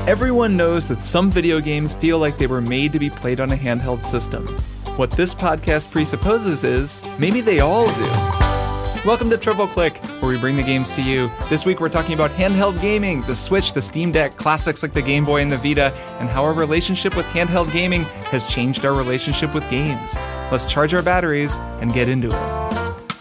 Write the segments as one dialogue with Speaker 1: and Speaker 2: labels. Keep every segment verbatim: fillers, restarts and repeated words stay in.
Speaker 1: Everyone knows that some video games feel like they were made to be played on a handheld system. What this podcast presupposes is, maybe they all do. Welcome to Triple Click, where we bring the games to you. This week we're talking about handheld gaming, the Switch, the Steam Deck, classics like the Game Boy and the Vita, and how our relationship with handheld gaming has changed our relationship with games. Let's charge our batteries and get into it.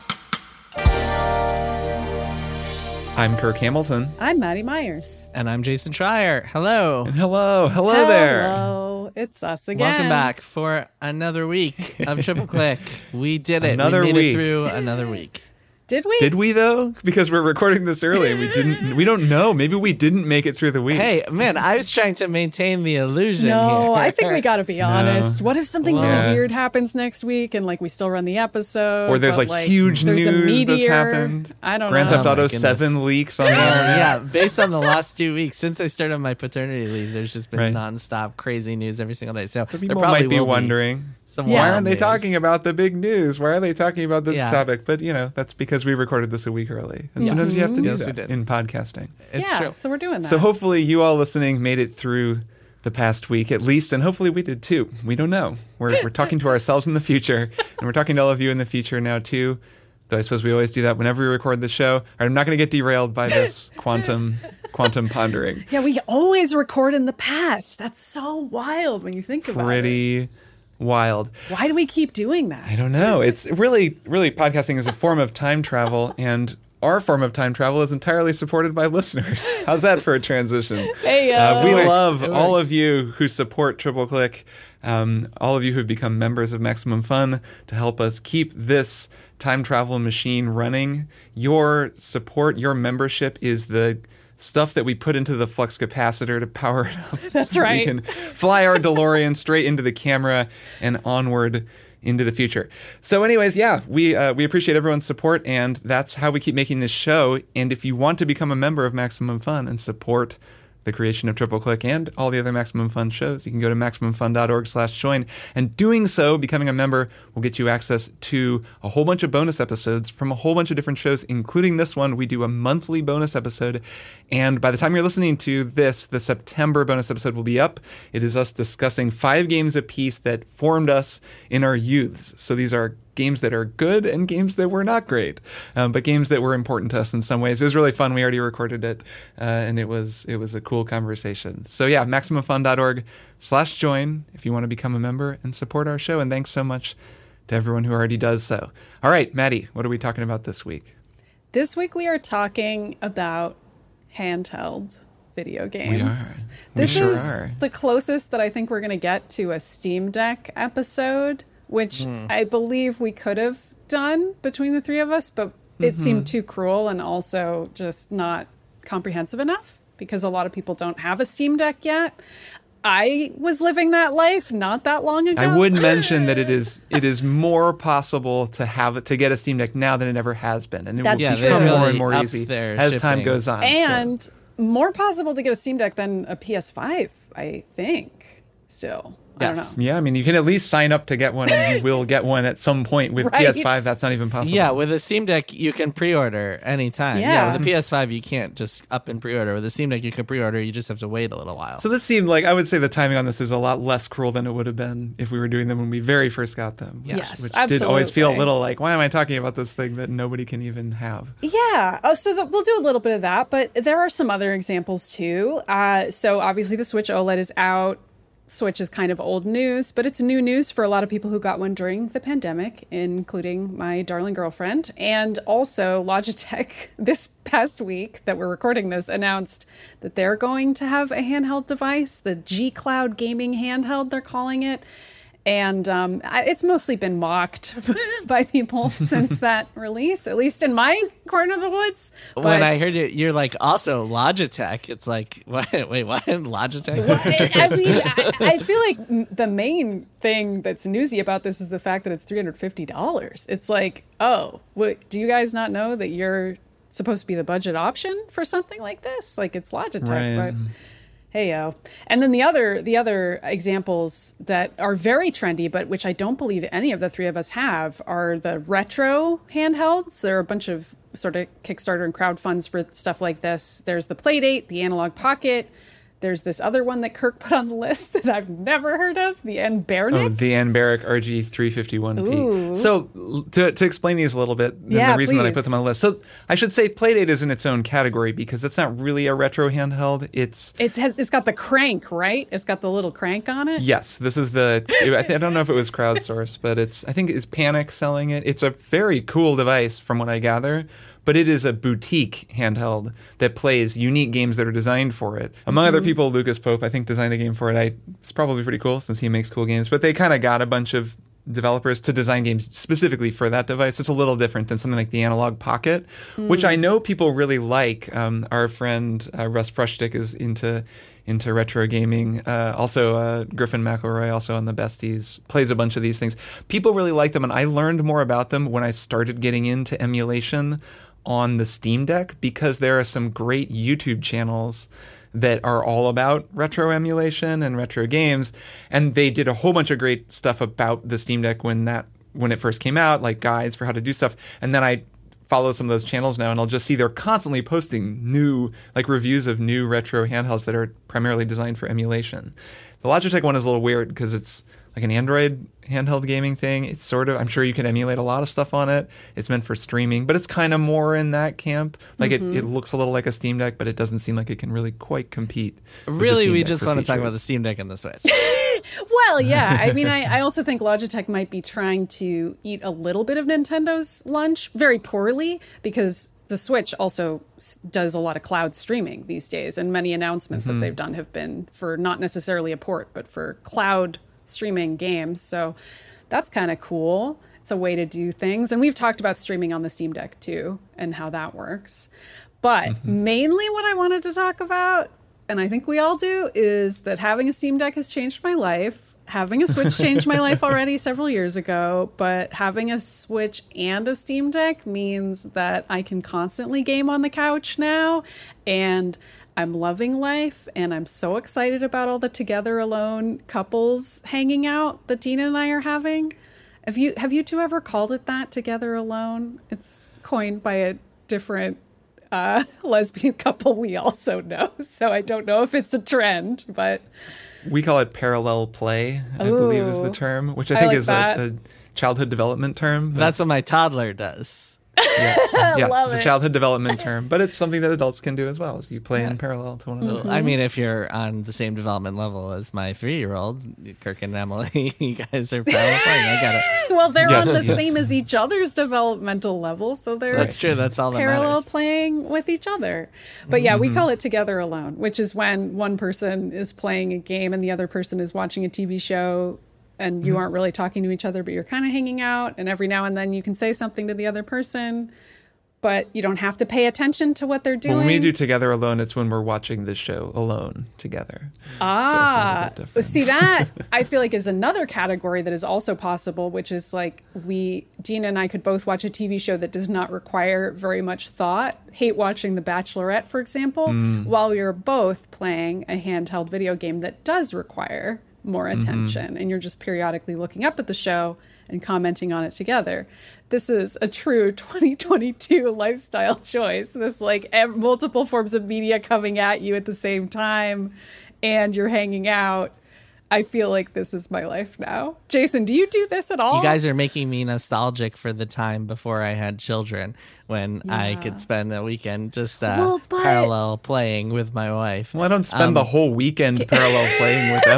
Speaker 1: I'm Kirk Hamilton.
Speaker 2: I'm Maddie Myers.
Speaker 3: And I'm Jason Schreier. Hello.
Speaker 1: And hello, hello,
Speaker 2: hello
Speaker 1: there.
Speaker 2: Hello, it's us again.
Speaker 3: Welcome back for another week of Triple Click. We did it.
Speaker 1: Another
Speaker 3: we made
Speaker 1: week.
Speaker 3: it through another week.
Speaker 2: Did we?
Speaker 1: Did we though? Because we're recording this early and we didn't. We don't know. Maybe we didn't make it through the week.
Speaker 3: Hey, man, I was trying to maintain the illusion
Speaker 2: No,
Speaker 3: here.
Speaker 2: I think we got to be honest. What if something
Speaker 3: Well,
Speaker 2: really
Speaker 1: yeah.
Speaker 2: weird happens next week and like we still run the episode?
Speaker 1: Or there's
Speaker 2: but,
Speaker 1: like, huge
Speaker 2: there's a
Speaker 1: news that's
Speaker 2: meteor.
Speaker 1: happened.
Speaker 2: I don't
Speaker 1: Grand
Speaker 2: know.
Speaker 1: Theft
Speaker 3: Oh,
Speaker 1: Auto
Speaker 3: my
Speaker 1: seven
Speaker 3: goodness.
Speaker 1: leaks on the
Speaker 3: Well,
Speaker 1: internet.
Speaker 3: yeah, based on the last two weeks, since I started my paternity leave, there's just been
Speaker 1: Right.
Speaker 3: nonstop crazy news every single day. So,
Speaker 1: So
Speaker 3: there
Speaker 1: people
Speaker 3: probably
Speaker 1: might be
Speaker 3: will
Speaker 1: wondering,
Speaker 3: some
Speaker 2: Yeah.
Speaker 1: why
Speaker 3: wild
Speaker 1: aren't they
Speaker 3: news.
Speaker 1: talking about the big news? Why are they talking about this
Speaker 3: Yeah.
Speaker 1: topic? But, you know, that's because we recorded this a week early. And
Speaker 2: Yes.
Speaker 1: sometimes you have to do
Speaker 3: Yes, we
Speaker 1: that
Speaker 3: did.
Speaker 1: in podcasting.
Speaker 3: It's
Speaker 2: yeah,
Speaker 3: true.
Speaker 2: so we're doing that.
Speaker 1: So hopefully you all listening made it through the past week at least, and hopefully we did too. We don't know. We're, we're talking to ourselves in the future, and we're talking to all of you in the future now too. Though I suppose we always do that whenever we record the show. All right, I'm not going to get derailed by this quantum quantum pondering.
Speaker 2: yeah, we always record in the past. That's so wild when you think about it.
Speaker 1: Pretty wild.
Speaker 2: Why do we keep doing that?
Speaker 1: I don't know. It's really, really podcasting is a form of time travel, and our form of time travel is entirely supported by listeners. How's that for a transition?
Speaker 2: Hey,
Speaker 1: Uh, we
Speaker 2: uh,
Speaker 1: love
Speaker 3: It
Speaker 1: all
Speaker 3: works.
Speaker 1: of you who support Triple Click, um, all of you who've become members of Maximum Fun to help us keep this time travel machine running. Your support, your membership is the stuff that we put into the flux capacitor to power it up.
Speaker 2: That's
Speaker 1: so
Speaker 2: right.
Speaker 1: We can fly our DeLorean straight into the camera and onward into the future. So anyways, yeah, we uh, we appreciate everyone's support, and that's how we keep making this show. And if you want to become a member of Maximum Fun and support the creation of Triple Click and all the other Maximum Fun shows, you can go to maximumfun.org slash join. And doing so, becoming a member, will get you access to a whole bunch of bonus episodes from a whole bunch of different shows, including this one. We do a monthly bonus episode. And by the time you're listening to this, the September bonus episode will be up. It is us discussing five games apiece that formed us in our youths. So these are games that are good and games that were not great, um, but games that were important to us in some ways. It was really fun. We already recorded it, uh, and it was it was a cool conversation. So yeah, maximumfun.org slash join if you want to become a member and support our show. And thanks so much to everyone who already does so. All right, Maddie, what are we talking about this week?
Speaker 2: This week we are talking about handheld video games.
Speaker 1: We
Speaker 2: This
Speaker 1: sure
Speaker 2: is
Speaker 1: are.
Speaker 2: the closest that I think we're going to get to a Steam Deck episode, which I believe we could have done between the three of us, but it seemed too cruel and also just not comprehensive enough because a lot of people don't have a Steam Deck yet. I was living that life not that long ago.
Speaker 1: I would mention that it is it is more possible to have it to get a Steam Deck now than it ever has been, and it
Speaker 2: That's
Speaker 1: will
Speaker 2: Yeah,
Speaker 1: become
Speaker 2: they
Speaker 1: more
Speaker 3: really
Speaker 1: and more
Speaker 3: upped
Speaker 1: easy
Speaker 3: their
Speaker 1: as time
Speaker 3: shipping.
Speaker 1: goes on. so-
Speaker 2: and more possible to get a Steam Deck than a P S five, I think, still. I don't know.
Speaker 3: Yes.
Speaker 1: Yeah, I mean, you can at least sign up to get one, and you will get one at some point. With
Speaker 2: Right.
Speaker 1: P S five, that's not even possible.
Speaker 3: Yeah, with a Steam Deck, you can pre-order anytime. Yeah.
Speaker 2: Yeah.
Speaker 3: with the P S five, you can't just up and pre-order. With the Steam Deck, you can pre-order. You just have to wait a little while.
Speaker 1: So this seemed like, I would say the timing on this is a lot less cruel than it would have been if we were doing them when we very first got them.
Speaker 2: Yes,
Speaker 1: Which did always feel a
Speaker 2: absolutely.
Speaker 1: little like, why am I talking about this thing that nobody can even have?
Speaker 2: Yeah. Oh, so the, we'll do a little bit of that, but there are some other examples too. Uh, so obviously the Switch OLED is out. Switch is kind of old news, but it's new news for a lot of people who got one during the pandemic, including my darling girlfriend. And also Logitech this past week that we're recording this announced that they're going to have a handheld device, the G Cloud gaming handheld, they're calling it. And um, I- it's mostly been mocked by people since that release, at least in my corner of the woods. But
Speaker 3: when I heard it, you're like, also Logitech. It's like, what? Wait, what? Logitech?
Speaker 2: I, I mean, I, I feel like m- the main thing that's newsy about this is the fact that it's three hundred fifty dollars. It's like, oh, what, do you guys not know that you're supposed to be the budget option for something like this? Like, it's Logitech,
Speaker 1: Right.
Speaker 2: but hey yo. And then the other the other examples that are very trendy, but which I don't believe any of the three of us have, are the retro handhelds. There are a bunch of sort of Kickstarter and crowd funds for stuff like this. There's the Playdate, the Analog Pocket, There's this other one that Kirk put on the list that I've never heard of, the Anbernic.
Speaker 1: Oh, the Anbernic R G three fifty-one P.
Speaker 2: Ooh.
Speaker 1: So l- to, to explain these a little bit, and
Speaker 2: Yeah,
Speaker 1: the reason that I
Speaker 2: please.
Speaker 1: put them on the list. So I should say Playdate is in its own category because it's not really a retro handheld. It's
Speaker 2: It's has, it's got the crank, right? It's got the little crank on it.
Speaker 1: Yes, this is the. I, th- I don't know if it was crowdsourced, but it's. I think is Panic selling it. It's a very cool device, from what I gather. But it is a boutique handheld that plays unique games that are designed for it. Among other people, Lucas Pope, I think, designed a game for it. I, it's probably pretty cool since he makes cool games. But they kind of got a bunch of developers to design games specifically for that device. It's a little different than something like the Analog Pocket, mm. which I know people really like. Um, our friend uh, Russ Frushtick is into into retro gaming. Uh, also, uh, Griffin McElroy, also on the Besties, plays a bunch of these things. People really like them, and I learned more about them when I started getting into emulation on the Steam Deck, because there are some great YouTube channels that are all about retro emulation and retro games, and they did a whole bunch of great stuff about the Steam Deck when that when it first came out, like guides for how to do stuff. And then I follow some of those channels now, and I'll just see they're constantly posting new like reviews of new retro handhelds that are primarily designed for emulation. The Logitech one is a little weird because it's like an Android handheld gaming thing. It's sort of, I'm sure you can emulate a lot of stuff on it. It's meant for streaming, but it's kind of more in that camp. Like mm-hmm. it, it looks a little like a Steam Deck, but it doesn't seem like it can really quite compete.
Speaker 3: Really, we just want to talk about the Steam Deck and the Switch.
Speaker 2: Well, yeah. I mean, I, I also think Logitech might be trying to eat a little bit of Nintendo's lunch very poorly, because the Switch also does a lot of cloud streaming these days, and many announcements mm-hmm. that they've done have been for not necessarily a port, but for cloud streaming games. So that's kind of cool. It's a way to do things. And we've talked about streaming on the Steam Deck too, and how that works. But mm-hmm. mainly what I wanted to talk about, and I think we all do, is that having a Steam Deck has changed my life. Having a Switch changed my life already several years ago, but having a Switch and a Steam Deck means that I can constantly game on the couch now, and I'm loving life, and I'm so excited about all the Together Alone couples hanging out that Dina and I are having. Have you have you two ever called it that, Together Alone? It's coined by a different uh, lesbian couple we also know, so I don't know if it's a trend, but
Speaker 1: we call it parallel play, I
Speaker 2: Ooh,
Speaker 1: believe is the term, which I, I think
Speaker 2: like
Speaker 1: is a, a childhood development term.
Speaker 3: That's what my toddler does.
Speaker 1: Yes, yes
Speaker 2: Love
Speaker 1: it's a
Speaker 2: it.
Speaker 1: childhood development term, but it's something that adults can do as well, as you play yeah. in parallel to one another.
Speaker 3: Mm-hmm. I mean, if you're on the same development level as my three-year-old, Kirk and Emily, you guys are parallel playing. I got it.
Speaker 2: Well, they're
Speaker 1: yes,
Speaker 2: on the
Speaker 1: yes.
Speaker 2: same as each other's developmental level, so they're
Speaker 3: that's true. That's all that
Speaker 2: parallel
Speaker 3: matters.
Speaker 2: Playing with each other. But yeah,
Speaker 1: mm-hmm.
Speaker 2: we call it Together Alone, which is when one person is playing a game and the other person is watching a T V show, and you mm-hmm. aren't really talking to each other, but you're kind of hanging out, and every now and then you can say something to the other person, but you don't have to pay attention to what they're doing.
Speaker 1: When we do Together Alone, it's when we're watching the show alone together.
Speaker 2: Ah,
Speaker 1: so it's
Speaker 2: see, that I feel like is another category that is also possible, which is like we, Dina and I could both watch a T V show that does not require very much thought. Hate watching The Bachelorette, for example, mm. while we are both playing a handheld video game that does require more attention, mm-hmm. and you're just periodically looking up at the show and commenting on it together. This is a true twenty twenty-two lifestyle choice. This like ev- multiple forms of media coming at you at the same time, and you're hanging out. I feel like this is my life now. Jason, do you do this at all?
Speaker 3: You guys are making me nostalgic for the time before I had children, when yeah. I could spend a weekend just uh,
Speaker 2: well, but...
Speaker 3: parallel playing with my wife.
Speaker 1: Well, I don't spend
Speaker 3: um,
Speaker 1: the whole weekend parallel playing with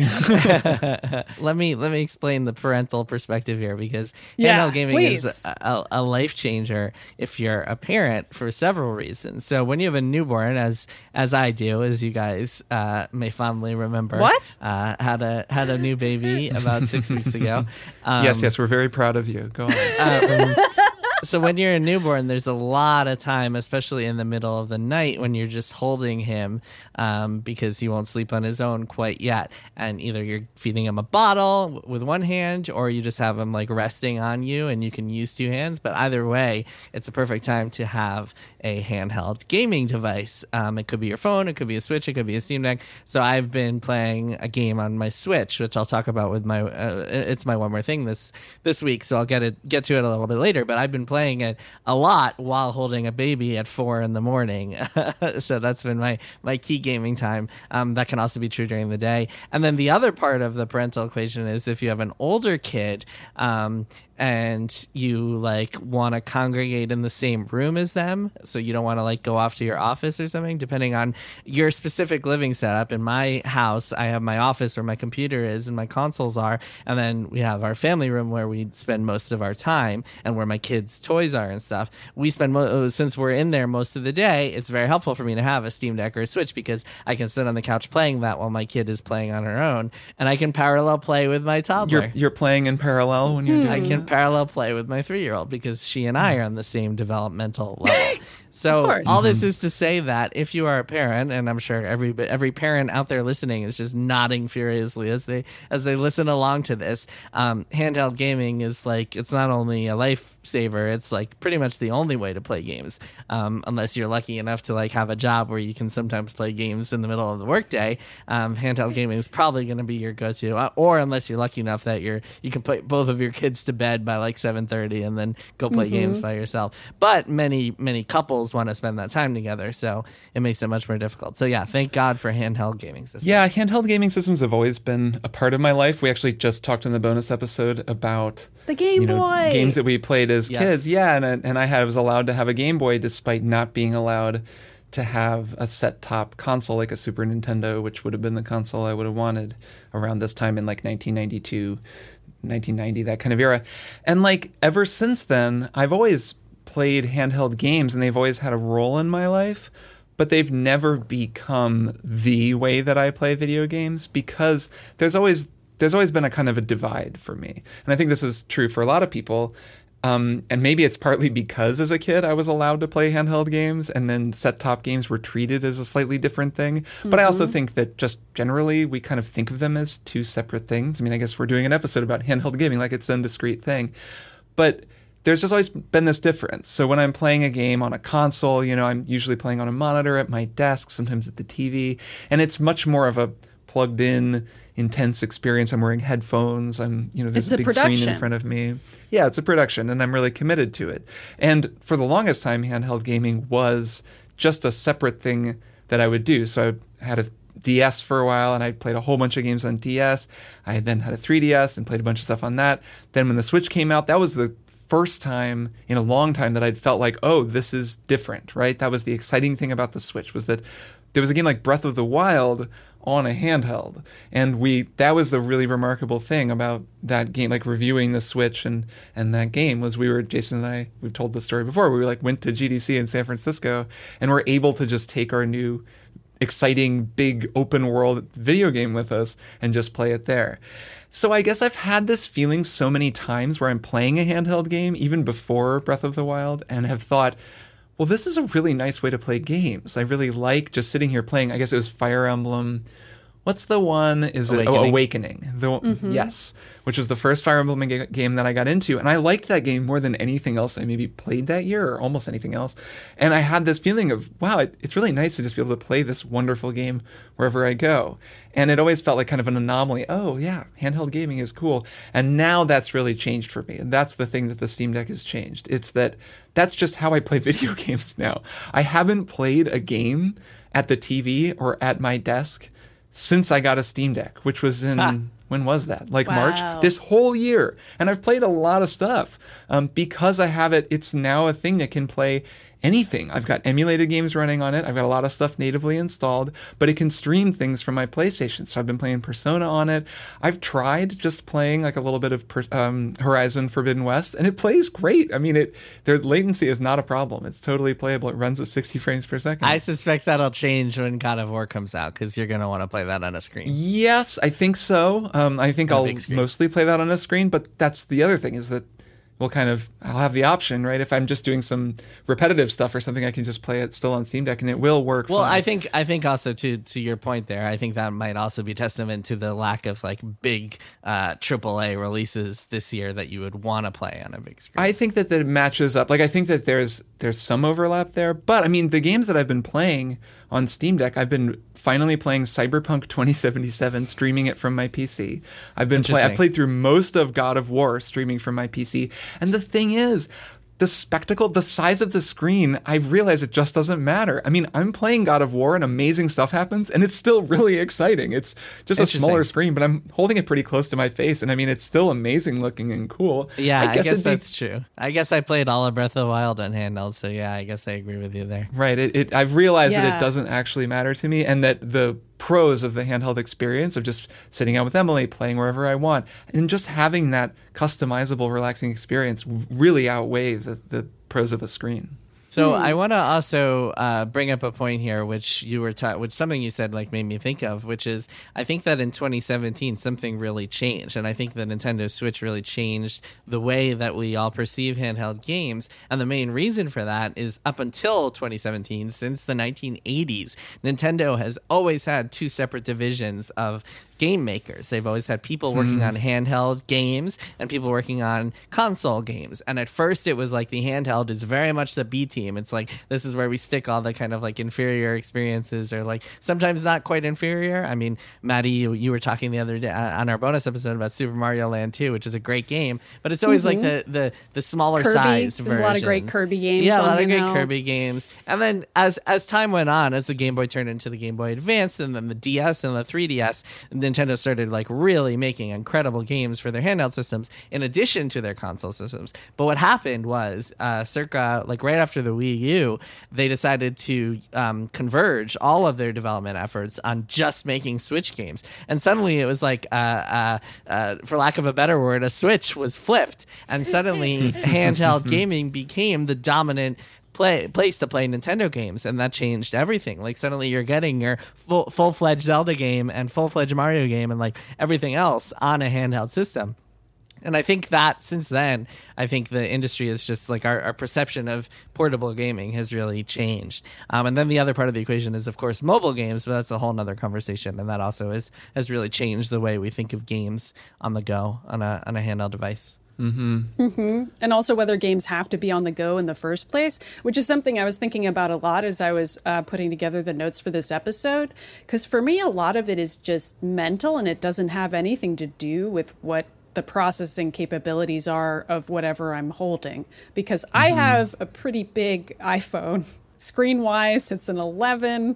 Speaker 1: Emily.
Speaker 3: let me let me explain the parental perspective here, because
Speaker 2: yeah,
Speaker 3: handheld gaming
Speaker 2: please.
Speaker 3: is a, a life changer if you're a parent for several reasons. So when you have a newborn, as as I do, as you guys uh, may fondly remember,
Speaker 2: what
Speaker 3: uh, had a had a new baby about six weeks ago. Um,
Speaker 1: yes, yes, we're very proud of you. Go on.
Speaker 3: Um, so when you're a newborn, there's a lot of time, especially in the middle of the night, when you're just holding him um, because he won't sleep on his own quite yet. And either you're feeding him a bottle with one hand, or you just have him like resting on you and you can use two hands. But either way, it's a perfect time to have a handheld gaming device. Um, it could be your phone, it could be a Switch, it could be a Steam Deck. So I've been playing a game on my Switch, which I'll talk about with my, uh, it's my one more thing this this week. So I'll get it get to it a little bit later. But I've been playing it a lot while holding a baby at four in the morning. So that's been my, my key gaming time. Um, that can also be true during the day. And then the other part of the parental equation is if you have an older kid, um, and you like want to congregate in the same room as them, so you don't want to like go off to your office or something, depending on your specific living setup. In my house, I have my office where my computer is and my consoles are, and then we have our family room where we spend most of our time and where my kids' toys are and stuff. We spend mo- since we're in there most of the day, it's very helpful for me to have a Steam Deck or a Switch because I can sit on the couch playing that while my kid is playing on her own, and I can parallel play with my toddler.
Speaker 1: You're, you're playing in parallel when you're doing
Speaker 3: I can
Speaker 1: that?
Speaker 3: parallel play with my three-year-old because she and I are on the same developmental level. So
Speaker 2: course.
Speaker 3: all this is to say that if you are a parent, and I'm sure every every parent out there listening is just nodding furiously as they as they listen along to this, um, handheld gaming is like, it's not only a lifesaver, it's like pretty much the only way to play games, um, unless you're lucky enough to like have a job where you can sometimes play games in the middle of the workday. Um, handheld gaming is probably going to be your go-to, uh, or unless you're lucky enough that you're you can put both of your kids to bed by like seven thirty and then go play mm-hmm. games by yourself. But many many couples want to spend that time together, so it makes it much more difficult. So yeah, thank God for handheld gaming systems.
Speaker 1: Yeah, handheld gaming systems have always been a part of my life. We actually just talked in the bonus episode about
Speaker 2: the Game
Speaker 1: you know,
Speaker 2: Boy
Speaker 1: games that we played as
Speaker 3: yes.
Speaker 1: kids. Yeah, and and I had, was allowed to have a Game Boy despite not being allowed to have a set-top console like a Super Nintendo, which would have been the console I would have wanted around this time in like nineteen ninety-two, nineteen ninety, that kind of era. And like ever since then, I've always played handheld games and they've always had a role in my life, but they've never become the way that I play video games because there's always there's always been a kind of a divide for me. And I think this is true for a lot of people. Um, and maybe it's partly because as a kid I was allowed to play handheld games and then set-top games were treated as a slightly different thing. But mm-hmm. I also think that just generally we kind of think of them as two separate things. I mean, I guess we're doing an episode about handheld gaming like it's some discrete thing. But there's just always been this difference. So when I'm playing a game on a console, you know, I'm usually playing on a monitor at my desk, sometimes at the T V, and it's much more of a plugged in, intense experience. I'm wearing headphones. I'm, you know, there's
Speaker 2: it's
Speaker 1: a
Speaker 2: a
Speaker 1: big
Speaker 2: production.
Speaker 1: screen in front of me. Yeah, it's a production, and I'm really committed to it. And for the longest time, handheld gaming was just a separate thing that I would do. So I had a D S for a while, and I played a whole bunch of games on D S. I then had a three D S and played a bunch of stuff on that. Then when the Switch came out, that was the first time in a long time that I'd felt like, oh, this is different, right? That was the exciting thing about the Switch, was that there was a game like Breath of the Wild on a handheld. And we that was the really remarkable thing about that game, like reviewing the Switch and, and that game was we were, Jason and I, we've told this story before, we were like went to G D C in San Francisco and were able to just take our new exciting, big open world video game with us and just play it there. So I guess I've had this feeling so many times where I'm playing a handheld game, even before Breath of the Wild, and have thought, well, this is a really nice way to play games. I really like just sitting here playing. I guess it was Fire Emblem. What's the one? Is it
Speaker 3: Awakening?
Speaker 1: Oh, Awakening? The, mm-hmm. Yes, which was the first Fire Emblem ga- game that I got into, and I liked that game more than anything else I maybe played that year, or almost anything else. And I had this feeling of, wow, it, it's really nice to just be able to play this wonderful game wherever I go. And it always felt like kind of an anomaly. Oh yeah, handheld gaming is cool. And now that's really changed for me, and that's the thing that the Steam Deck has changed. It's that that's just how I play video games now. I haven't played a game at the T V or at my desk since I got a Steam Deck, which was in, huh. when was that? Like
Speaker 2: wow.
Speaker 1: March? This whole year. And I've played a lot of stuff. Um, because I have it, it's now a thing that can play anything. I've got emulated games running on it. I've got a lot of stuff natively installed, but it can stream things from my PlayStation. So I've been playing Persona on it. I've tried just playing like a little bit of per, um, Horizon Forbidden West, and it plays great. I mean, it their latency is not a problem. It's totally playable. It runs at sixty frames per second.
Speaker 3: I suspect that'll change when God of War comes out because you're going to want to play that on a screen.
Speaker 1: Yes, I think so. Um, I think
Speaker 3: on
Speaker 1: I'll mostly play that on a screen, but that's the other thing is that we'll kind of, I'll have the option, right? If I'm just doing some repetitive stuff or something, I can just play it still on Steam Deck and it will work.
Speaker 3: Well,
Speaker 1: fine.
Speaker 3: I think, I think also to, to your point there, I think that might also be testament to the lack of like big uh, triple A releases this year that you would want to play on a big screen.
Speaker 1: I think that that matches up. Like, I think that there's, there's some overlap there, but I mean, the games that I've been playing on Steam Deck, I've been finally playing Cyberpunk twenty seventy-seven, streaming it from my P C. I've been play, I played through most of God of War streaming from my P C. And the thing is, the spectacle, the size of the screen, I've realized it just doesn't matter. I mean, I'm playing God of War and amazing stuff happens, and it's still really exciting. It's just a smaller screen, but I'm holding it pretty close to my face, and I mean, it's still amazing looking and cool.
Speaker 3: Yeah, I guess, I guess
Speaker 1: be,
Speaker 3: that's true. I guess I played all of Breath of the Wild on handheld, so yeah, I guess I agree with you there.
Speaker 1: Right. It, it, I've realized
Speaker 2: yeah.
Speaker 1: that it doesn't actually matter to me, and that the pros of the handheld experience of just sitting out with Emily, playing wherever I want, and just having that customizable, relaxing experience really outweigh the, the pros of a screen.
Speaker 3: So I want to also uh, bring up a point here, which you were ta- which something you said like made me think of, which is I think that in twenty seventeen something really changed, and I think the Nintendo Switch really changed the way that we all perceive handheld games. And the main reason for that is up until twenty seventeen, since the nineteen eighties, Nintendo has always had two separate divisions of game makers. They've always had people working mm. on handheld games and people working on console games. And at first it was like the handheld is very much the B team. It's like, this is where we stick all the kind of like inferior experiences, or like sometimes not quite inferior. I mean, Maddie, you, you were talking the other day on our bonus episode about Super Mario Land two, which is a great game, but it's always mm-hmm. like the, the, the smaller
Speaker 2: Kirby.
Speaker 3: size
Speaker 2: There's
Speaker 3: versions.
Speaker 2: a lot of great Kirby games.
Speaker 3: Yeah, a lot of great
Speaker 2: handheld.
Speaker 3: Kirby games. And then as, as time went on, as the Game Boy turned into the Game Boy Advance and then the D S and the three D S, Nintendo started like really making incredible games for their handheld systems in addition to their console systems. But what happened was uh, circa like right after the Wii U, they decided to um, converge all of their development efforts on just making Switch games. And suddenly it was like, uh, uh, uh, for lack of a better word, a switch was flipped. And suddenly handheld gaming became the dominant Play, place to play Nintendo games, and that changed everything. Like suddenly you're getting your full, full-fledged Zelda game and full-fledged Mario game and like everything else on a handheld system. And I think that since then, I think the industry is just like our, our perception of portable gaming has really changed. Um, and then the other part of the equation is, of course, mobile games, but that's a whole nother conversation. And that also is, has really changed the way we think of games on the go on a on a handheld device.
Speaker 1: Mm-hmm.
Speaker 2: Mm-hmm. And also whether games have to be on the go in the first place, which is something I was thinking about a lot as I was uh, putting together the notes for this episode. Because for me, a lot of it is just mental, and it doesn't have anything to do with what the processing capabilities are of whatever I'm holding. Because mm-hmm. I have a pretty big iPhone. Screen-wise, it's an eleven.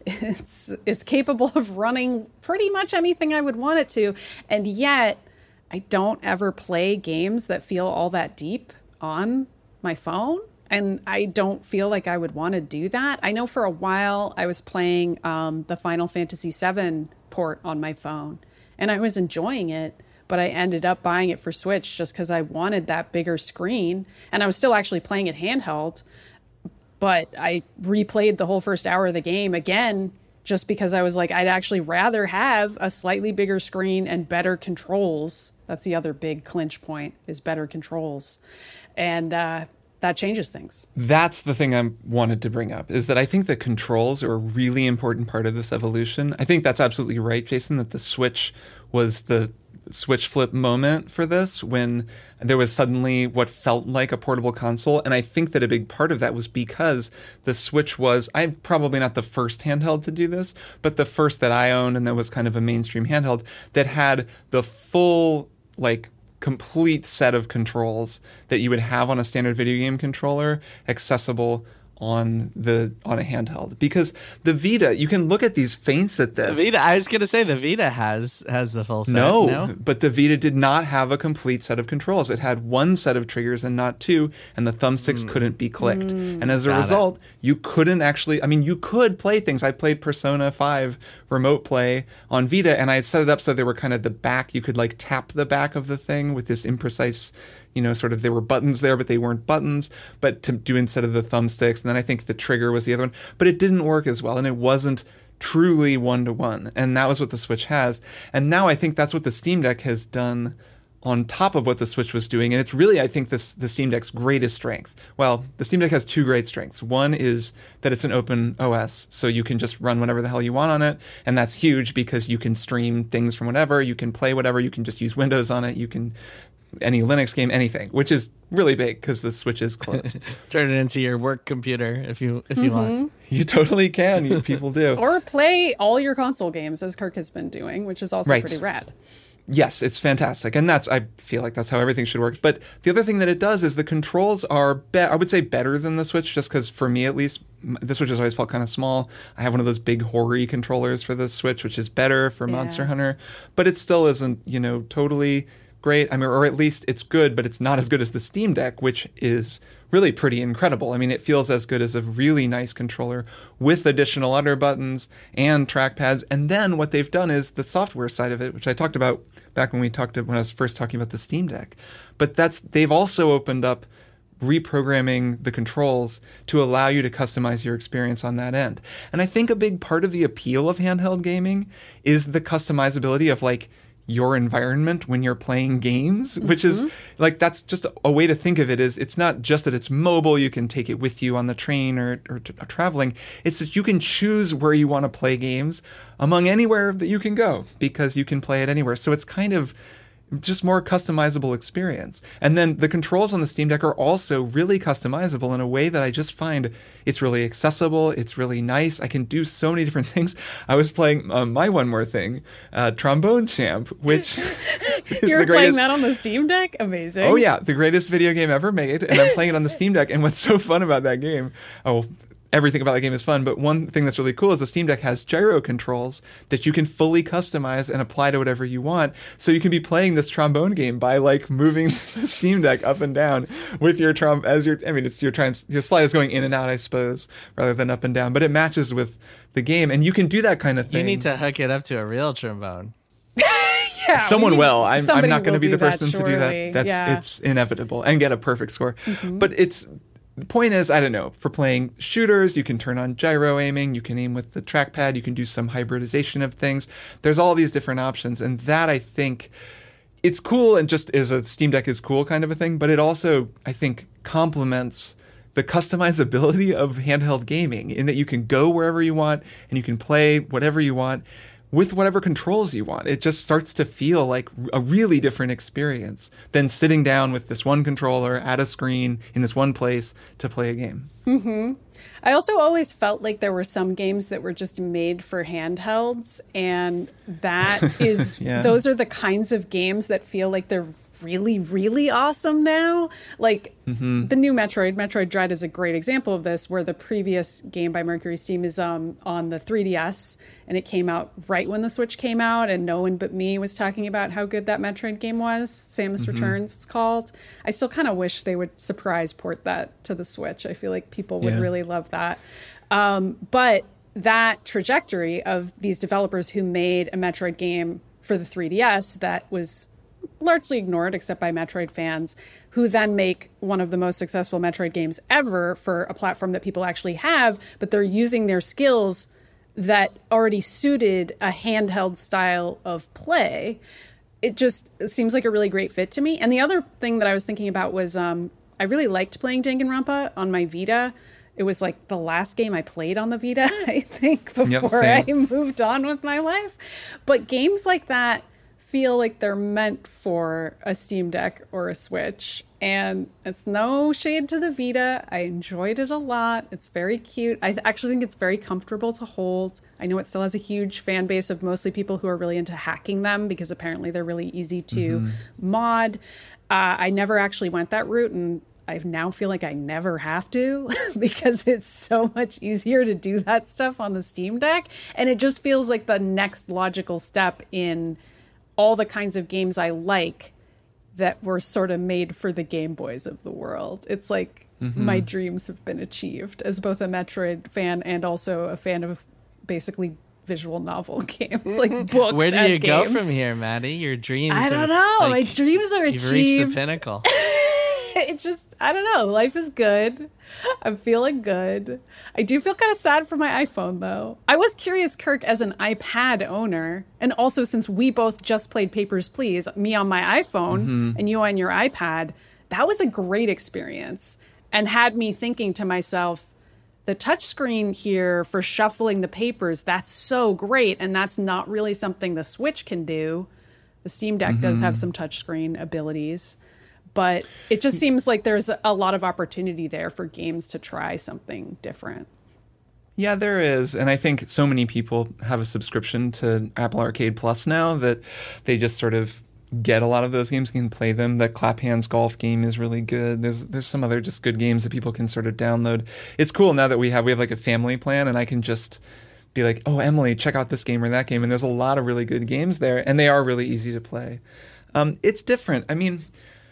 Speaker 2: It's it's capable of running pretty much anything I would want it to. And yet I don't ever play games that feel all that deep on my phone. And I don't feel like I would want to do that. I know for a while I was playing um, the Final Fantasy seven port on my phone, and I was enjoying it, but I ended up buying it for Switch just because I wanted that bigger screen. And I was still actually playing it handheld, but I replayed the whole first hour of the game again just because I was like, I'd actually rather have a slightly bigger screen and better controls. That's the other big clinch point, is better controls. And uh, that changes things.
Speaker 1: That's the thing I wanted to bring up, is that I think the controls are a really important part of this evolution. I think that's absolutely right, Jason, that the Switch was the switch flip moment for this, when there was suddenly what felt like a portable console. And I think that a big part of that was because the Switch was, I'm probably not the first handheld to do this, but the first that I owned, and that was kind of a mainstream handheld that had the full, like, complete set of controls that you would have on a standard video game controller accessible on the on a handheld. Because the Vita, you can look at these feints at this.
Speaker 3: The Vita, I was gonna say the Vita has has the full set.
Speaker 1: No,
Speaker 3: no,
Speaker 1: but the Vita did not have a complete set of controls. It had one set of triggers and not two, and the thumbsticks mm. couldn't be clicked. Mm. And as a
Speaker 3: Got
Speaker 1: result,
Speaker 3: it.
Speaker 1: you couldn't actually, I mean, you could play things. I played Persona five remote play on Vita, and I had set it up so they were kind of the back. You could like tap the back of the thing with this imprecise, you know, sort of, there were buttons there, but they weren't buttons, but to do instead of the thumbsticks. And then I think the trigger was the other one, but it didn't work as well. And it wasn't truly one-to-one. And that was what the Switch has. And now I think that's what the Steam Deck has done on top of what the Switch was doing. And it's really, I think, this the Steam Deck's greatest strength. Well, the Steam Deck has two great strengths. One is that it's an open O S, so you can just run whatever the hell you want on it. And that's huge because you can stream things from whatever, you can play whatever, you can just use Windows on it, you can any Linux game, anything, which is really big because the Switch is closed.
Speaker 3: Turn it into your work computer if you if you
Speaker 2: mm-hmm.
Speaker 3: want.
Speaker 1: You totally can. You people do.
Speaker 2: Or play all your console games, as Kirk has been doing, which is also
Speaker 1: right.
Speaker 2: pretty rad.
Speaker 1: Yes, it's fantastic. And that's, I feel like that's how everything should work. But the other thing that it does is the controls are, be- I would say better than the Switch, just because for me at least, m- the Switch has always felt kind of small. I have one of those big hoary controllers for the Switch, which is better for
Speaker 2: Yeah.
Speaker 1: Monster Hunter. But it still isn't, you know, totally great. I mean, or at least it's good, but it's not as good as the Steam Deck, which is really pretty incredible. I mean, it feels as good as a really nice controller with additional other buttons and trackpads. And then what they've done is the software side of it, which I talked about back when we talked when I was first talking about the Steam Deck. But that's they've also opened up reprogramming the controls to allow you to customize your experience on that end. And I think a big part of the appeal of handheld gaming is the customizability of like your environment when you're playing games, which
Speaker 2: Mm-hmm.
Speaker 1: is like, that's just a, a way to think of it is it's not just that it's mobile, you can take it with you on the train or, or, t- or traveling. It's that you can choose where you want to play games among anywhere that you can go because you can play it anywhere. So it's kind of just more customizable experience. And then the controls on the Steam Deck are also really customizable in a way that I just find it's really accessible. It's really nice. I can do so many different things. I was playing uh, my One More Thing, uh, Trombone Champ, which is
Speaker 2: You're
Speaker 1: the
Speaker 2: playing
Speaker 1: greatest.
Speaker 2: that on the Steam Deck? Amazing.
Speaker 1: Oh yeah, the greatest video game ever made, and I'm playing it on the Steam Deck. And what's so fun about that game? Oh. Everything about that game is fun, but one thing that's really cool is the Steam Deck has gyro controls that you can fully customize and apply to whatever you want. So you can be playing this trombone game by like moving the Steam Deck up and down with your trom as your I mean it's your trans your slide is going in and out, I suppose, rather than up and down, but it matches with the game and you can do that kind of thing.
Speaker 3: You need to hook it up to a real trombone.
Speaker 2: Yeah,
Speaker 1: Someone
Speaker 2: we-
Speaker 1: will. I'm, I'm
Speaker 2: somebody
Speaker 1: not going to
Speaker 2: will
Speaker 1: be the
Speaker 2: do that,
Speaker 1: person to do
Speaker 2: surely.
Speaker 1: that. That's
Speaker 2: Yeah.
Speaker 1: it's inevitable and get a perfect score.
Speaker 2: Mm-hmm.
Speaker 1: But it's the point is, I don't know, for playing shooters, you can turn on gyro aiming, you can aim with the trackpad, you can do some hybridization of things. There's all these different options. And that, I think, it's cool and just is a Steam Deck is cool kind of a thing. But it also, I think, complements the customizability of handheld gaming in that you can go wherever you want and you can play whatever you want with whatever controls you want. It just starts to feel like a really different experience than sitting down with this one controller at a screen in this one place to play a game.
Speaker 2: Mm-hmm. I also always felt like there were some games that were just made for handhelds, and that is
Speaker 1: Yeah.
Speaker 2: those are the kinds of games that feel like they're really, really awesome now. Like
Speaker 1: Mm-hmm.
Speaker 2: the new Metroid, Metroid Dread is a great example of this, where the previous game by Mercury Steam is um, on the three D S, and it came out right when the Switch came out, and no one but me was talking about how good that Metroid game was. Samus
Speaker 1: Mm-hmm.
Speaker 2: Returns, it's called. I still kind of wish they would surprise port that to the Switch. I feel like people would
Speaker 1: Yeah.
Speaker 2: really love that. Um, but that trajectory of these developers who made a Metroid game for the three D S that was largely ignored except by Metroid fans, who then make one of the most successful Metroid games ever for a platform that people actually have, but they're using their skills that already suited a handheld style of play. It just it seems like a really great fit to me. And the other thing that I was thinking about was um, I really liked playing Danganronpa on my Vita. It was like the last game I played on the Vita, I think, before
Speaker 1: same.
Speaker 2: I moved on with my life. But games like that feel like they're meant for a Steam Deck or a Switch. And it's no shade to the Vita. I enjoyed it a lot. It's very cute. I th- actually think it's very comfortable to hold. I know it still has a huge fan base of mostly people who are really into hacking them because apparently they're really easy to
Speaker 1: Mm-hmm.
Speaker 2: mod. Uh, I never actually went that route, and I now feel like I never have to because it's so much easier to do that stuff on the Steam Deck. And it just feels like the next logical step in all the kinds of games I like that were sort of made for the Game Boys of the world. It's like
Speaker 1: Mm-hmm.
Speaker 2: my dreams have been achieved as both a Metroid fan and also a fan of basically visual novel games, like books.
Speaker 3: Where do
Speaker 2: as
Speaker 3: you go
Speaker 2: games.
Speaker 3: from here, Maddie? Your dreams.
Speaker 2: I
Speaker 3: are,
Speaker 2: don't know.
Speaker 3: like,
Speaker 2: my dreams are
Speaker 3: You've
Speaker 2: achieved.
Speaker 3: reached the pinnacle.
Speaker 2: It just, I don't know. Life is good. I'm feeling good. I do feel kind of sad for my iPhone, though. I was curious, Kirk, as an iPad owner, and also since we both just played Papers, Please, me on my iPhone
Speaker 1: Mm-hmm.
Speaker 2: and you on your iPad, that was a great experience and had me thinking to myself, the touchscreen here for shuffling the papers, that's so great. And that's not really something the Switch can do. The Steam Deck does have some touchscreen abilities. But it just seems like there's a lot of opportunity there for games to try something different.
Speaker 1: Yeah, there is. And I think so many people have a subscription to Apple Arcade Plus now that they just sort of get a lot of those games, can play them. The Clap Hands golf game is really good. There's there's some other just good games that people can sort of download. It's cool now that we have we have like a family plan, and I can just be like, oh, Emily, check out this game or that game. And there's a lot of really good games there, and they are really easy to play. Um, it's different. I mean,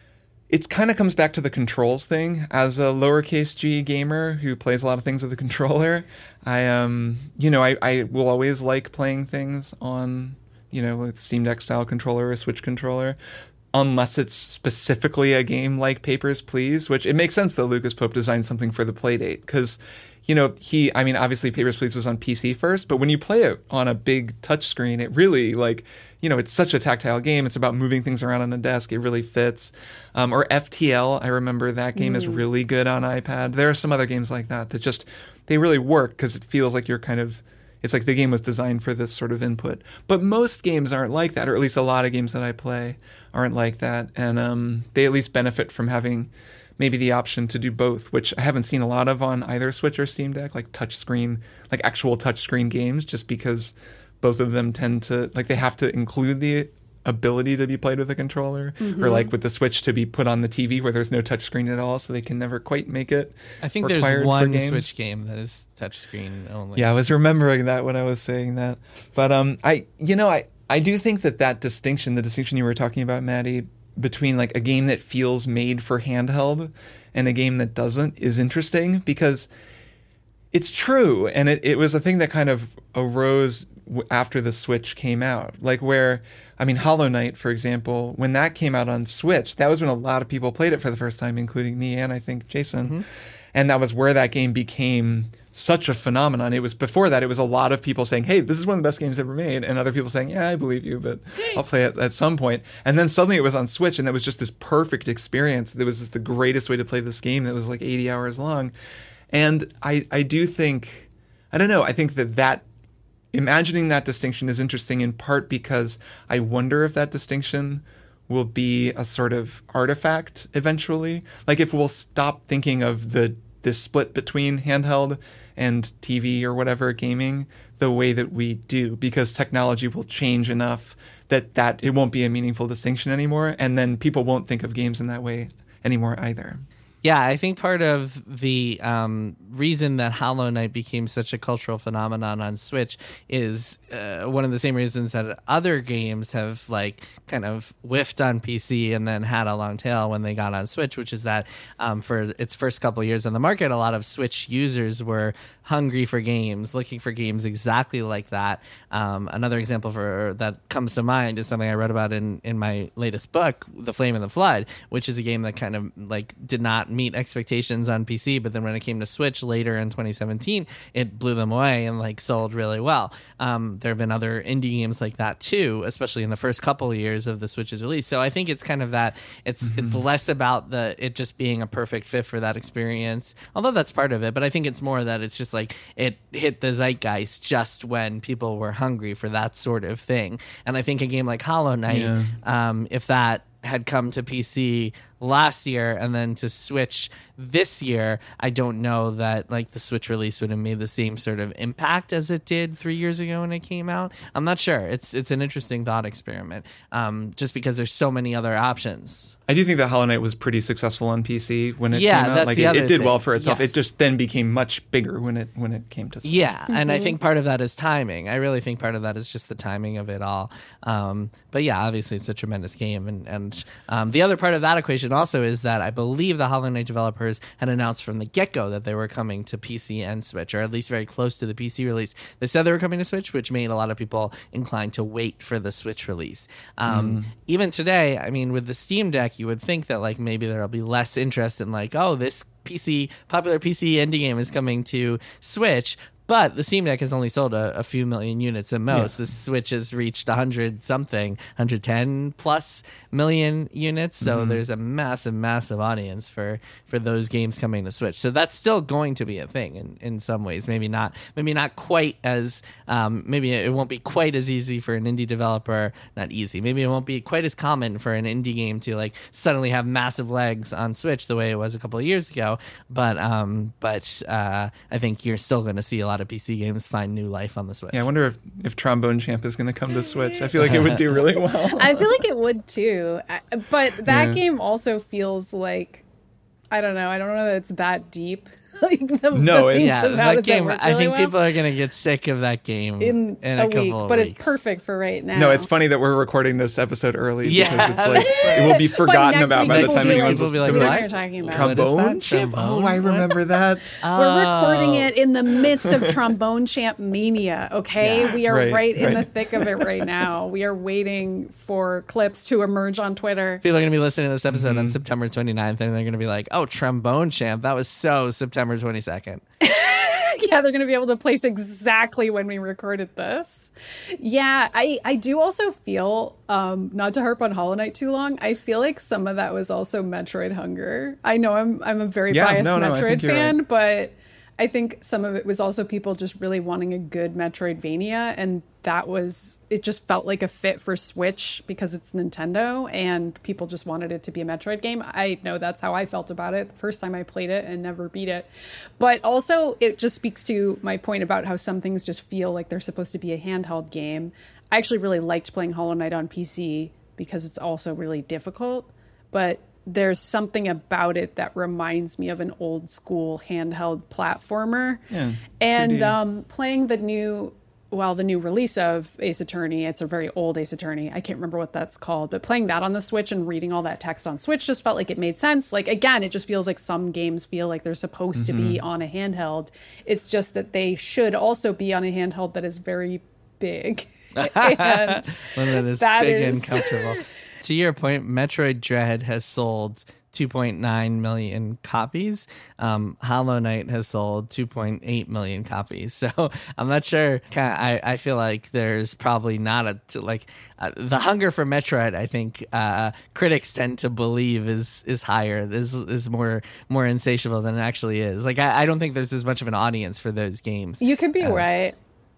Speaker 1: it kind of comes back to the controls thing. As a lowercase g gamer who plays a lot of things with a controller, I um you know I, I will always like playing things on, you know, with Steam Deck style controller or a Switch controller, unless it's specifically a game like Papers, Please, which it makes sense that Lucas Pope designed something for the Playdate because, you know, he, I mean, obviously Papers, Please was on P C first, but when you play it on a big touchscreen, it really, like, you know, it's such a tactile game. It's about moving things around on a desk. It really fits. Um, or F T L, I remember that game mm. is really good on iPad. There are some other games like that that just, they really work because it feels like you're kind of, it's like the game was designed for this sort of input. But most games aren't like that, or at least a lot of games that I play aren't like that. And um, they at least benefit from having maybe the option to do both, which I haven't seen a lot of on either Switch or Steam Deck, like touchscreen, like actual touchscreen games, just because both of them tend to, like they have to include the ability to be played with a controller, mm-hmm. or like with the Switch to be put on the T V where there's no touchscreen at all, so they can never quite make it.
Speaker 3: I think there's one Switch game that is touchscreen only.
Speaker 1: Yeah, I was remembering that when I was saying that. But um, I, you know, I, I do think that that distinction, the distinction you were talking about, Maddie, between like a game that feels made for handheld and a game that doesn't is interesting because it's true. And it, it was a thing that kind of arose after the Switch came out. Like where, I mean, Hollow Knight, for example, when that came out on Switch, that was when a lot of people played it for the first time, including me and I think Jason. Mm-hmm. And that was where that game became such a phenomenon. It was before that, it was a lot of people saying, hey, this is one of the best games ever made. And other people saying, yeah, I believe you, but I'll play it at some point. And then suddenly it was on Switch, and that was just this perfect experience. It was just the greatest way to play this game that was like eighty hours long. And I, I do think, I don't know, I think that that, imagining that distinction is interesting in part because I wonder if that distinction will be a sort of artifact eventually. Like if we'll stop thinking of the this split between handheld and T V or whatever gaming the way that we do, because technology will change enough that, that it won't be a meaningful distinction anymore, and then people won't think of games in that way anymore either.
Speaker 3: Yeah, I think part of the um, reason that Hollow Knight became such a cultural phenomenon on Switch is uh, one of the same reasons that other games have like kind of whiffed on P C and then had a long tail when they got on Switch, which is that um, for its first couple of years on the market, a lot of Switch users were hungry for games, looking for games exactly like that. Um, another example for that comes to mind is something I read about in, in my latest book, The Flame and the Flood, which is a game that kind of like did not meet expectations on P C, but then when it came to Switch later in twenty seventeen, it blew them away and like sold really well. Um, there have been other indie games like that too, especially in the first couple of years of the Switch's release. So I think it's kind of that it's mm-hmm. it's less about the it just being a perfect fit for that experience, although that's part of it, but I think it's more that it's just like it hit the zeitgeist just when people were hungry for that sort of thing. And I think a game like Hollow Knight, yeah. um, if that had come to P C last year and then to Switch this year, I don't know that like the Switch release would have made the same sort of impact as it did three years ago when it came out. I'm not sure. It's it's an interesting thought experiment, um, just because there's so many other options.
Speaker 1: I do think that Hollow Knight was pretty successful on P C when it
Speaker 3: yeah,
Speaker 1: came out.
Speaker 3: That's
Speaker 1: like
Speaker 3: the
Speaker 1: it,
Speaker 3: other
Speaker 1: it did
Speaker 3: thing.
Speaker 1: well for itself.
Speaker 3: Yes.
Speaker 1: It just then became much bigger when it when it came to Switch.
Speaker 3: Yeah,
Speaker 2: Mm-hmm.
Speaker 3: and I think part of that is timing. I really think part of that is just the timing of it all. Um, but yeah, obviously it's a tremendous game, and and um, the other part of that equation also is that I believe the Hollow Knight developers had announced from the get-go that they were coming to P C and Switch, or at least very close to the P C release. They said they were coming to Switch, which made a lot of people inclined to wait for the Switch release. Um, mm. Even today, I mean, with the Steam Deck, you would think that like maybe there'll be less interest in like, oh, this P C popular P C indie game is coming to Switch. But the Steam Deck has only sold a, a few million units at most. Yeah. The Switch has reached one hundred something, one hundred ten plus million units. So mm-hmm. there's a massive, massive audience for, for those games coming to Switch. So that's still going to be a thing in, in some ways. Maybe not, maybe not quite as, um, maybe it won't be quite as easy for an indie developer. Not easy. Maybe it won't be quite as common for an indie game to like suddenly have massive legs on Switch the way it was a couple of years ago. But, um, but uh, I think you're still going to see a lot lot of P C games find new life on the Switch.
Speaker 1: Yeah, I wonder if, if Trombone Champ is going to come to Switch. I feel like it would do really well.
Speaker 2: I feel like it would too. I- But that
Speaker 1: Yeah.
Speaker 2: game also feels like, I don't know, I don't know that it's that deep. Like the,
Speaker 1: No,
Speaker 2: the
Speaker 1: it's-
Speaker 2: themes
Speaker 3: Yeah,
Speaker 2: about
Speaker 3: that
Speaker 2: it
Speaker 3: game.
Speaker 2: work
Speaker 3: I
Speaker 2: really
Speaker 3: think
Speaker 2: well
Speaker 3: people are gonna get sick of that game
Speaker 2: in,
Speaker 3: in,
Speaker 2: a,
Speaker 3: a, couple
Speaker 2: week,
Speaker 3: of
Speaker 2: but
Speaker 3: weeks.
Speaker 2: it's perfect for right now.
Speaker 1: No, it's funny that we're recording this episode early
Speaker 3: Yeah,
Speaker 1: because it's like it will be forgotten
Speaker 2: next
Speaker 1: about
Speaker 2: week
Speaker 1: by the
Speaker 2: people
Speaker 1: time
Speaker 2: will be
Speaker 1: anyone's
Speaker 3: like,
Speaker 1: listening.
Speaker 3: people will be
Speaker 1: They'll
Speaker 3: like,
Speaker 2: What are you talking about?
Speaker 1: Trombone
Speaker 3: What is that?
Speaker 1: Champ?
Speaker 3: Trombone?
Speaker 1: Oh, I remember that.
Speaker 2: We're recording
Speaker 3: Oh.
Speaker 2: it in the midst of Trombone Champ mania, okay?
Speaker 3: Yeah.
Speaker 2: We are
Speaker 1: Right,
Speaker 2: right, in
Speaker 1: right.
Speaker 2: the thick of it right now. We are waiting for clips to emerge on Twitter.
Speaker 3: People are going to be listening to this episode
Speaker 1: Mm-hmm.
Speaker 3: on September twenty-ninth, and they're going to be like, oh, Trombone Champ, that was so September twenty-second.
Speaker 2: Yeah, they're going to be able to place exactly when we recorded this. Yeah, I, I do also feel, um, not to harp on Hollow Knight too long, I feel like some of that was also Metroid hunger. I know I'm I'm a very
Speaker 1: Yeah,
Speaker 2: biased
Speaker 1: no, no, I
Speaker 2: Metroid
Speaker 1: think you're
Speaker 2: fan,
Speaker 1: right.
Speaker 2: but I think some of it was also people just really wanting a good Metroidvania, and that was, it just felt like a fit for Switch because it's Nintendo and people just wanted it to be a Metroid game. I know that's how I felt about it the first time I played it and never beat it. But also it just speaks to my point about how some things just feel like they're supposed to be a handheld game. I actually really liked playing Hollow Knight on P C because it's also really difficult, but there's something about it that reminds me of an old school handheld platformer.
Speaker 1: Yeah,
Speaker 2: and
Speaker 1: two D.
Speaker 2: um, playing the new, well, the new release of Ace Attorney, it's a very old Ace Attorney. I can't remember what that's called, but playing that on the Switch and reading all that text on Switch just felt like it made sense. Like, again, it just feels like some games feel like they're supposed to be on a handheld. It's just that they should also be on a handheld that is very big. and
Speaker 3: One that is
Speaker 2: That
Speaker 3: big
Speaker 2: is-
Speaker 3: and comfortable. To your point, Metroid Dread has sold two point nine million copies. Um, Hollow Knight has sold two point eight million copies. So I'm not sure. Kinda, I, I feel like there's probably not a like uh, the hunger for Metroid. I think uh, critics tend to believe is is higher. Is is more more insatiable than it actually is. Like I, I don't think there's as much of an audience for those games.
Speaker 2: You could be
Speaker 3: as-
Speaker 2: right.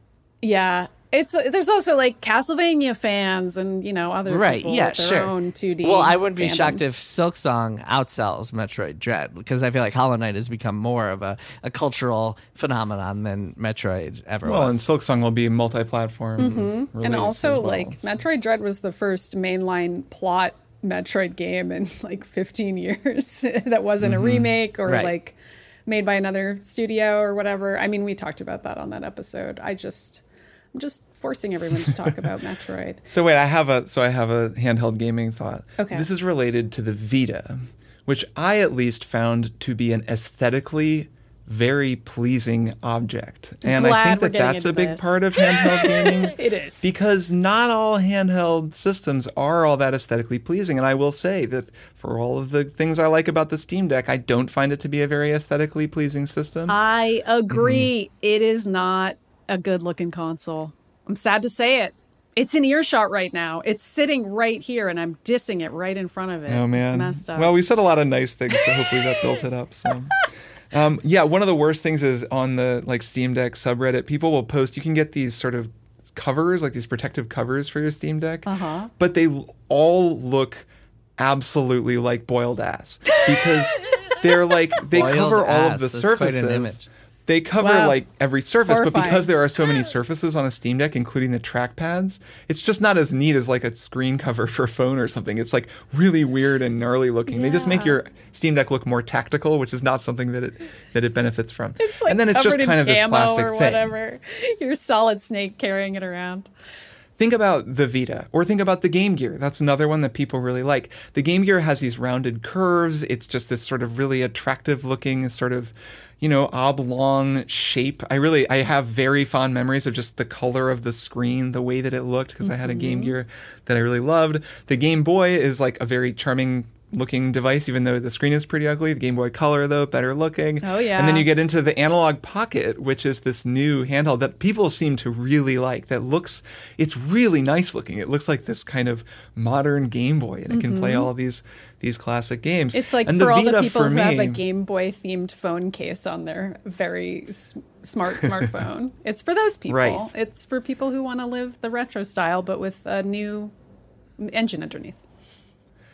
Speaker 2: Yeah. It's there's also like Castlevania fans and, you know, other
Speaker 3: Right,
Speaker 2: people
Speaker 3: yeah,
Speaker 2: with their
Speaker 3: sure.
Speaker 2: own two D
Speaker 3: Well, I wouldn't be
Speaker 2: fandoms.
Speaker 3: shocked if Silksong outsells Metroid Dread because I feel like Hollow Knight has become more of a, a cultural phenomenon than Metroid ever
Speaker 1: Well, and
Speaker 3: was.
Speaker 1: Silksong will be multi-platform.
Speaker 2: Mm-hmm. And
Speaker 1: release
Speaker 2: also,
Speaker 1: as well,
Speaker 2: like,
Speaker 1: so.
Speaker 2: Metroid Dread was the first mainline plot Metroid game in like fifteen years that wasn't a remake or
Speaker 3: Right.
Speaker 2: like made by another studio or whatever. I mean, we talked about that on that episode. I just, I'm just forcing everyone to talk about Metroid.
Speaker 1: So wait, I have a so I have a handheld gaming thought.
Speaker 2: Okay.
Speaker 1: This is related to the Vita, which I at least found to be an aesthetically very pleasing object. And I
Speaker 2: Glad
Speaker 1: think
Speaker 2: we're
Speaker 1: that
Speaker 2: getting
Speaker 1: that's a
Speaker 2: into
Speaker 1: big
Speaker 2: this.
Speaker 1: part of handheld gaming.
Speaker 2: It is.
Speaker 1: Because not all handheld systems are all that aesthetically pleasing. And I will say that for all of the things I like about the Steam Deck, I don't find it to be a very aesthetically pleasing system.
Speaker 2: I agree.
Speaker 1: Mm-hmm.
Speaker 2: It is not a good looking console. I'm sad to say it. It's in earshot right now. It's sitting right here, and I'm dissing it right in front of it.
Speaker 1: Oh man!
Speaker 2: It's messed up.
Speaker 1: Well, we said a lot of nice things, so hopefully that built it up. So, um, yeah, one of the worst things is on the like Steam Deck subreddit, people will post. You can get these sort of covers, like these protective covers for your Steam Deck,
Speaker 2: Uh-huh.
Speaker 1: but they l- all look absolutely like boiled ass because they're like they
Speaker 3: Boiled
Speaker 1: cover all
Speaker 3: ass,
Speaker 1: of the
Speaker 3: that's quite an
Speaker 1: surfaces.
Speaker 3: image.
Speaker 1: They cover
Speaker 2: Wow.
Speaker 1: like every surface, but
Speaker 2: Horrifying.
Speaker 1: because there are so many surfaces on a Steam Deck, including the trackpads, it's just not as neat as like a screen cover for a phone or something. It's like really weird and gnarly looking. They just make
Speaker 2: Yeah.
Speaker 1: your Steam Deck look more tactical, which is not something that it that it benefits from.
Speaker 2: It's like
Speaker 1: and then it's just
Speaker 2: covered in
Speaker 1: kind of this
Speaker 2: camo
Speaker 1: plastic
Speaker 2: or
Speaker 1: thing.
Speaker 2: whatever. You're Solid Snake carrying it around.
Speaker 1: Think about the Vita, or think about the Game Gear. That's another one that people really like. The Game Gear has these rounded curves. It's just this sort of really attractive looking sort of, you know, oblong shape. I really, I have very fond memories of just the color of the screen, the way that it looked, because I had a Game Gear that I really loved. The Game Boy is like a very charming looking device, even though the screen is pretty ugly. The Game Boy Color, though, better looking.
Speaker 2: Oh, yeah.
Speaker 1: And then you get into the Analog Pocket, which is this new handheld that people seem to really like. That looks, it's really nice looking. It looks like this kind of modern Game Boy, and it can play all of these these classic games.
Speaker 2: It's like
Speaker 1: and
Speaker 2: for all
Speaker 1: Vita
Speaker 2: the people
Speaker 1: for
Speaker 2: who
Speaker 1: me,
Speaker 2: have a Game Boy themed phone case on their very s- smart smartphone. It's for those people.
Speaker 1: Right.
Speaker 2: It's for people who want to live the retro style, but with a new engine underneath.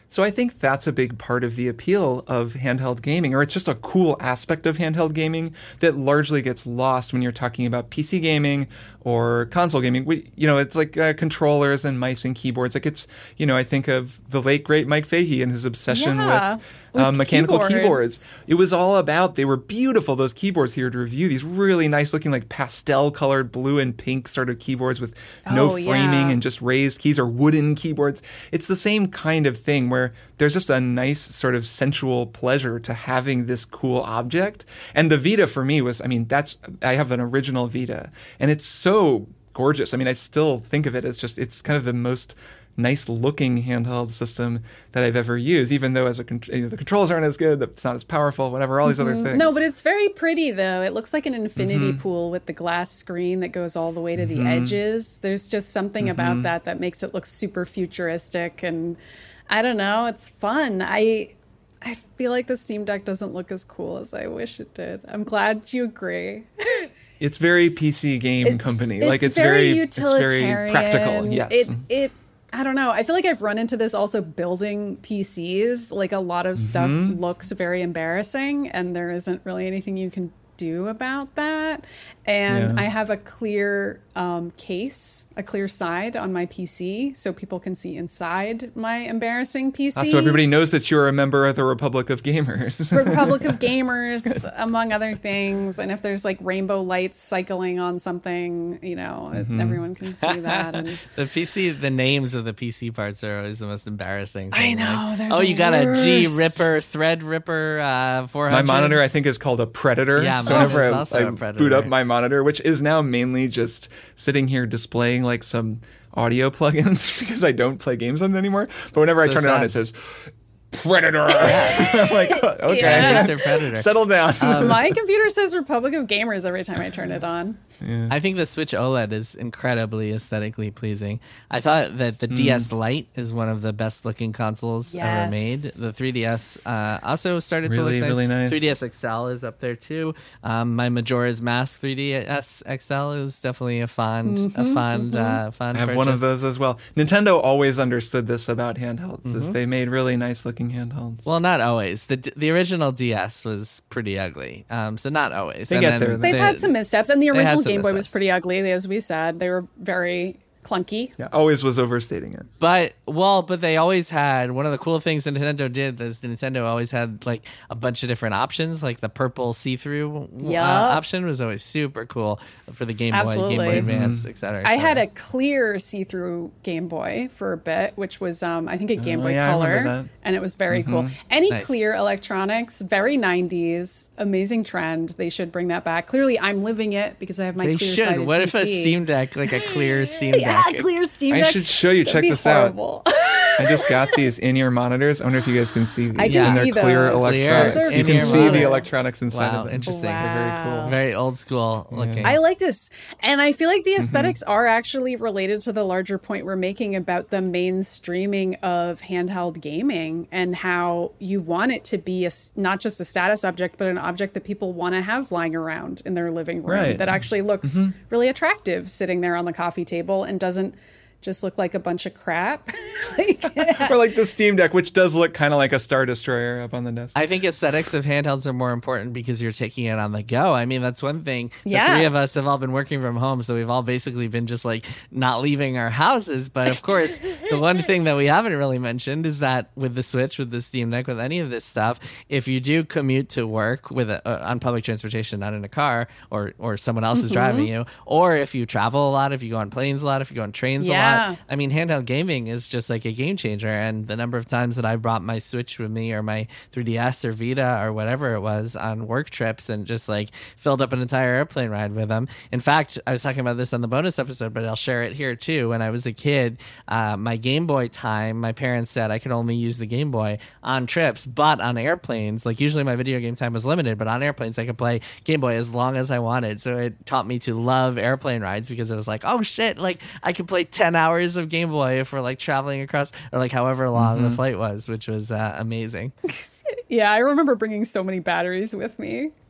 Speaker 1: So I think that's a big part of the appeal of handheld gaming, or it's just a cool aspect of handheld gaming that largely gets lost when you're talking about P C gaming or console gaming. We, you know, it's like uh, controllers and mice and keyboards. Like it's, you know, I think of the late great Mike Fahey and his obsession
Speaker 2: Yeah,
Speaker 1: with,
Speaker 2: with
Speaker 1: um, mechanical
Speaker 2: keyboards.
Speaker 1: keyboards. It was all about, they were beautiful, those keyboards here to review, these really nice looking like pastel colored blue and pink sort of keyboards with no
Speaker 2: Oh,
Speaker 1: framing
Speaker 2: yeah.
Speaker 1: and just raised keys or wooden keyboards. It's the same kind of thing where there's just a nice sort of sensual pleasure to having this cool object. And the Vita for me was, I mean, that's, I have an original Vita and it's so gorgeous. I mean, I still think of it as just, it's kind of the most nice looking handheld system that I've ever used, even though as a con- you know, the controls aren't as good, it's not as powerful, whatever, all these other things.
Speaker 2: No, but it's very pretty though. It looks like an infinity pool with the glass screen that goes all the way to the edges. There's just something about that that makes it look super futuristic, and I don't know, it's fun. I I feel like the Steam Deck doesn't look as cool as I wish it did. I'm glad you agree.
Speaker 1: It's very P C game
Speaker 2: It's-
Speaker 1: company.
Speaker 2: It's
Speaker 1: like it's
Speaker 2: very,
Speaker 1: very,
Speaker 2: utilitarian.
Speaker 1: it's very practical. Yes.
Speaker 2: It it I don't know. I feel like I've run into this also building P Cs. Like a lot of stuff looks very embarrassing and there isn't really anything you can do about that. And
Speaker 1: Yeah.
Speaker 2: I have a clear um, case, a clear side on my P C so people can see inside my embarrassing P C.
Speaker 1: Ah, so everybody knows that you're a member of the Republic of Gamers.
Speaker 2: Republic of Gamers, among other things. And if there's like rainbow lights cycling on something, you know, everyone can see that. And
Speaker 3: The P C, the names of the P C parts are always the most embarrassing
Speaker 2: I
Speaker 3: thing.
Speaker 2: know,
Speaker 3: Like,
Speaker 2: they're
Speaker 3: oh,
Speaker 2: the
Speaker 3: you got a G
Speaker 2: worst.
Speaker 3: Ripper, Thread Ripper, uh, four
Speaker 1: My
Speaker 3: hundred.
Speaker 1: monitor, I think, is called a Predator.
Speaker 3: Yeah,
Speaker 1: so
Speaker 3: mine
Speaker 1: whenever
Speaker 3: is
Speaker 1: I,
Speaker 3: also
Speaker 1: I
Speaker 3: a
Speaker 1: boot
Speaker 3: Predator.
Speaker 1: up my monitor, which is now mainly just sitting here displaying like some audio plugins because I don't play games on it anymore. But whenever I
Speaker 3: So
Speaker 1: turn it on,
Speaker 3: sad.
Speaker 1: it says Predator. I'm like, okay,
Speaker 2: Yeah.
Speaker 3: Mister Predator.
Speaker 1: settle down.
Speaker 2: my computer says Republic of Gamers every time I turn it on.
Speaker 3: I think the Switch OLED is incredibly aesthetically pleasing. I thought that the D S Lite is one of the best looking consoles ever
Speaker 2: Yes.
Speaker 3: made. The three D S uh, also started
Speaker 1: Really,
Speaker 3: to look nice.
Speaker 1: really nice.
Speaker 3: three D S X L is up there too. Um, my Majora's Mask three D S X L is definitely a fond, a fond, uh, fond.
Speaker 1: I have one of
Speaker 3: purchase.
Speaker 1: those as well. Nintendo always understood this about handhelds, is they made really nice looking handhelds.
Speaker 3: Well, not always. The the original D S was pretty ugly. Um, so not always.
Speaker 1: They
Speaker 3: And
Speaker 1: get
Speaker 3: then
Speaker 1: there, though.
Speaker 2: They've
Speaker 3: the-
Speaker 2: had some missteps, and the
Speaker 3: they had
Speaker 2: original
Speaker 3: some
Speaker 2: Game Boy was
Speaker 3: missteps.
Speaker 2: pretty ugly, as we said. They were very clunky.
Speaker 1: yeah, always was overstating it.
Speaker 3: But well, but they always had one of the cool things that Nintendo did is Nintendo always had like a bunch of different options. Like the purple see-through uh,
Speaker 2: Yup.
Speaker 3: option was always super cool for the Game Boy, Game
Speaker 2: Absolutely.
Speaker 3: Boy Advance, et cetera. et
Speaker 2: I had
Speaker 3: cetera.
Speaker 2: a clear see-through Game Boy for a bit, which was um, I think a Game
Speaker 1: Oh,
Speaker 2: Boy
Speaker 1: yeah, I remember
Speaker 2: Color,
Speaker 1: that.
Speaker 2: and it was very cool. Any
Speaker 3: Nice.
Speaker 2: clear electronics, very nineties, amazing trend. They should bring that back. Clearly, I'm living it because I have my
Speaker 3: They
Speaker 2: clear
Speaker 3: should.
Speaker 2: sided
Speaker 3: What if a
Speaker 2: P C.
Speaker 3: Steam Deck, like a clear Steam
Speaker 2: Yeah,
Speaker 3: Deck?
Speaker 2: clear Steam
Speaker 1: I
Speaker 2: Deck.
Speaker 1: should show you.
Speaker 2: That'd
Speaker 1: Check
Speaker 2: be
Speaker 1: this out.
Speaker 2: horrible.
Speaker 1: I just got these in-ear monitors. I wonder if you guys can see these.
Speaker 2: I can
Speaker 1: and they're
Speaker 2: see
Speaker 1: clear
Speaker 2: those.
Speaker 1: electronics.
Speaker 2: Those are
Speaker 1: You can
Speaker 3: in-ear
Speaker 1: see the
Speaker 3: monitor.
Speaker 1: electronics inside
Speaker 3: Wow,
Speaker 1: of them.
Speaker 3: interesting.
Speaker 1: They're very
Speaker 2: Wow.
Speaker 1: cool.
Speaker 3: Very old school looking.
Speaker 2: I like this. And I feel like
Speaker 1: Mm-hmm.
Speaker 2: the esthetics are actually related to the larger point we're making about the mainstreaming of handheld gaming and how you want it to be a s not just a status object, but an object that people want to have lying around in their living room
Speaker 1: Right.
Speaker 2: that actually looks
Speaker 1: Mm-hmm.
Speaker 2: really attractive sitting there on the coffee table and doesn't just look like a bunch of crap. Like,
Speaker 1: Or like the Steam Deck, which does look kind of like a Star Destroyer up on the desk.
Speaker 3: I think aesthetics of handhelds are more important because you're taking it on the go. I mean, that's one thing. The
Speaker 2: Yeah.
Speaker 3: three of us have all been working from home, so we've all basically been just like not leaving our houses. But of course, the one thing that we haven't really mentioned is that with the Switch, with the Steam Deck, with any of this stuff, if you do commute to work with a, uh, on public transportation, not in a car, or or someone else is driving you, or if you travel a lot, if you go on planes a lot, if you go on trains a
Speaker 2: Yeah.
Speaker 3: lot, I mean, handheld gaming is just like a game changer. And the number of times that I brought my Switch with me or my three D S or Vita or whatever it was on work trips and just like filled up an entire airplane ride with them. In fact, I was talking about this on the bonus episode, but I'll share it here too. When I was a kid, uh, my Game Boy time, my parents said I could only use the Game Boy on trips, but on airplanes, like usually my video game time was limited, but on airplanes I could play Game Boy as long as I wanted. So it taught me to love airplane rides because it was like, oh shit, like I could play ten hours of Game Boy if we're like traveling across or like however long the flight was, which was uh, amazing.
Speaker 2: yeah, I remember bringing so many batteries with me.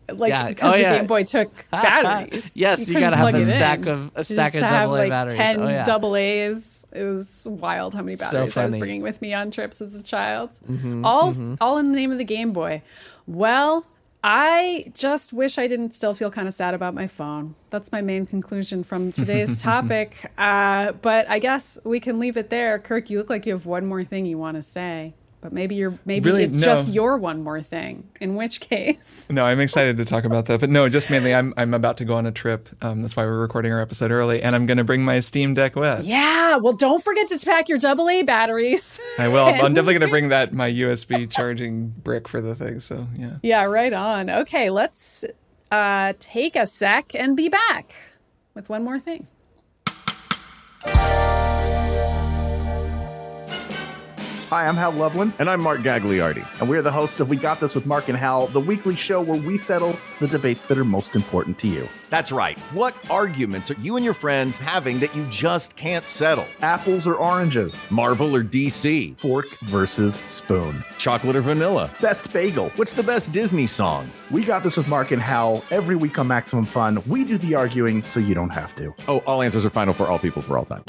Speaker 2: like
Speaker 3: Yeah.
Speaker 2: because
Speaker 3: Oh,
Speaker 2: the
Speaker 3: yeah.
Speaker 2: Game Boy took batteries.
Speaker 3: Yes, you,
Speaker 2: couldn't
Speaker 3: gotta have
Speaker 2: plug
Speaker 3: a
Speaker 2: it
Speaker 3: stack
Speaker 2: in.
Speaker 3: of a
Speaker 2: You
Speaker 3: stack
Speaker 2: just
Speaker 3: of
Speaker 2: have
Speaker 3: double A
Speaker 2: like
Speaker 3: batteries.
Speaker 2: ten
Speaker 3: oh, yeah.
Speaker 2: double A's. It was wild how many batteries I was
Speaker 3: funny.
Speaker 2: bringing with me on trips as a child.
Speaker 3: Mm-hmm,
Speaker 2: all
Speaker 3: mm-hmm.
Speaker 2: all in the name of the Game Boy. Well, I just wish I didn't still feel kind of sad about my phone. That's my main conclusion from today's topic. Uh, but I guess we can leave it there. Kirk, you look like you have one more thing you want to say. But maybe you're maybe
Speaker 1: Really,
Speaker 2: it's
Speaker 1: no.
Speaker 2: just your one more thing. In which case,
Speaker 1: No, I'm excited to talk about that. But no, just mainly I'm I'm about to go on a trip. Um, that's why we're recording our episode early. And I'm going to bring my Steam Deck with.
Speaker 2: yeah. Well, don't forget to pack your double A batteries.
Speaker 1: I will. I'm definitely going to bring that, my U S B charging brick for the thing. So, yeah.
Speaker 2: Yeah, right on. Okay, let's uh, take a sec and be back with one more thing.
Speaker 4: Hi, I'm Hal Loveland,
Speaker 5: And I'm Mark Gagliardi.
Speaker 4: and we're the hosts of We Got This with Mark and Hal, the weekly show where we settle the debates that are most important to you.
Speaker 5: That's right. What arguments are you and your friends having that you just can't settle?
Speaker 4: Apples or oranges,
Speaker 5: Marvel or D C?
Speaker 4: fork versus spoon,
Speaker 5: Chocolate or vanilla?
Speaker 4: best bagel.
Speaker 5: What's the best Disney song?
Speaker 4: We Got This with Mark and Hal. Every week on Maximum Fun, we do the arguing so you don't have to.
Speaker 5: Oh, all answers are final for all people for all time.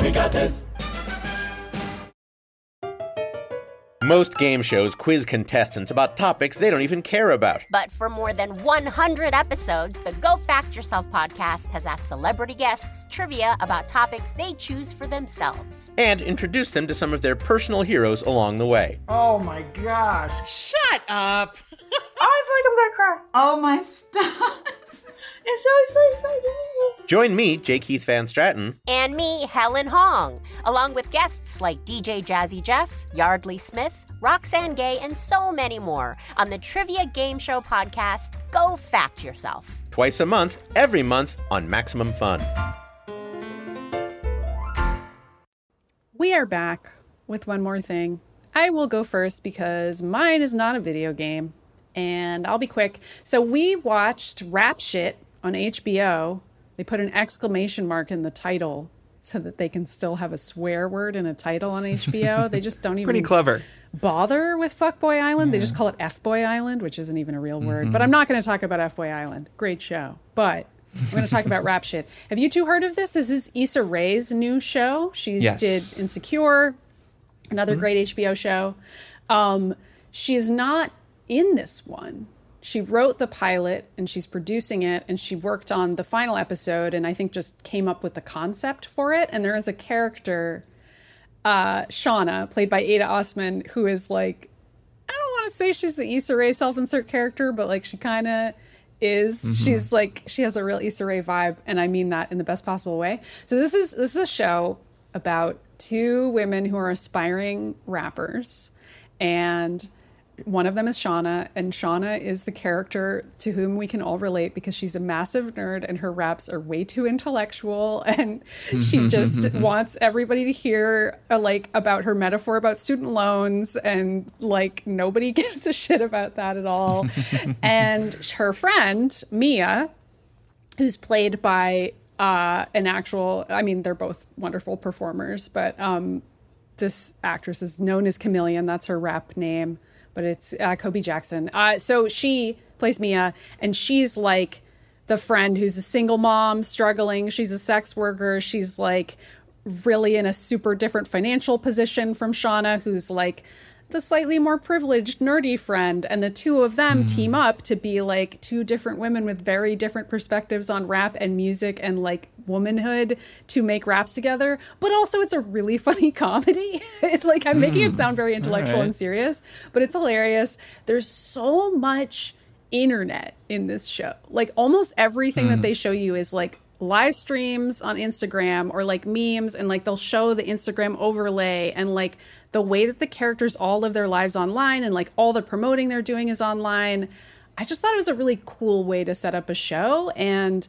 Speaker 6: Most game shows quiz contestants about topics they don't even care about.
Speaker 7: But for more than one hundred episodes, the Go Fact Yourself podcast has asked celebrity guests trivia about topics they choose for themselves.
Speaker 6: And introduce them to some of their personal heroes along the way.
Speaker 8: Oh my gosh.
Speaker 6: Shut up!
Speaker 8: I feel like I'm gonna cry. Oh my stars. It's so, so exciting.
Speaker 6: Join me, J. Keith Van Stratton,
Speaker 7: And me, Helen Hong, along with guests like D J Jazzy Jeff, Yardley Smith, Roxanne Gay, and so many more on the Trivia Game Show podcast, Go Fact Yourself.
Speaker 6: twice a month, every month on Maximum Fun.
Speaker 2: We are back with one more thing. I will go first because mine is not a video game, and I'll be quick. So we watched Rap Shit on H B O. They put an exclamation mark in the title so that they can still have a swear word in a title on H B O. They just don't even
Speaker 1: Pretty clever.
Speaker 2: bother with Fuckboy Island. They just call it F-Boy Island, which isn't even a real word.
Speaker 1: Mm-hmm.
Speaker 2: But I'm not going to talk about F-Boy Island. Great show. But I'm going to talk about Rap Shit. Have you two heard of this? This is Issa Rae's new show. She
Speaker 1: Yes.
Speaker 2: did Insecure, another great H B O show. Um, she's not in this one. She wrote the pilot and she's producing it, and she worked on the final episode and I think just came up with the concept for it. And there is a character, uh, Shauna, played by Ada Osman, who is like, I don't want to say she's the Issa Rae self-insert character, but like she kind of is.
Speaker 1: Mm-hmm.
Speaker 2: She's like, she has a real Issa Rae vibe, and I mean that in the best possible way. So this is this is a show about two women who are aspiring rappers, and one of them is Shauna, and Shauna is the character to whom we can all relate because she's a massive nerd and her raps are way too intellectual, and she just wants everybody to hear uh, like about her metaphor about student loans, and like nobody gives a shit about that at all. And her friend Mia, who's played by uh, an actual, I mean, they're both wonderful performers, but um, this actress is known as Chameleon. That's her rap name. But it's uh, Kobe Jackson. Uh, so she plays Mia, and she's like the friend who's a single mom struggling. She's a sex worker. She's like really in a super different financial position from Shauna, who's like the slightly more privileged, nerdy friend. And the two of them mm. team up to be like two different women with very different perspectives on rap and music and like womanhood to make raps together. But also it's a really funny comedy. It's like, I'm making it sound very intellectual
Speaker 1: right.
Speaker 2: and serious, but it's hilarious. There's so much internet in this show. Like almost everything mm. that they show you is like live streams on Instagram or like memes, and like they'll show the Instagram overlay and like the way that the characters all live their lives online, and like all the promoting they're doing is online. I just thought it was a really cool way to set up a show, and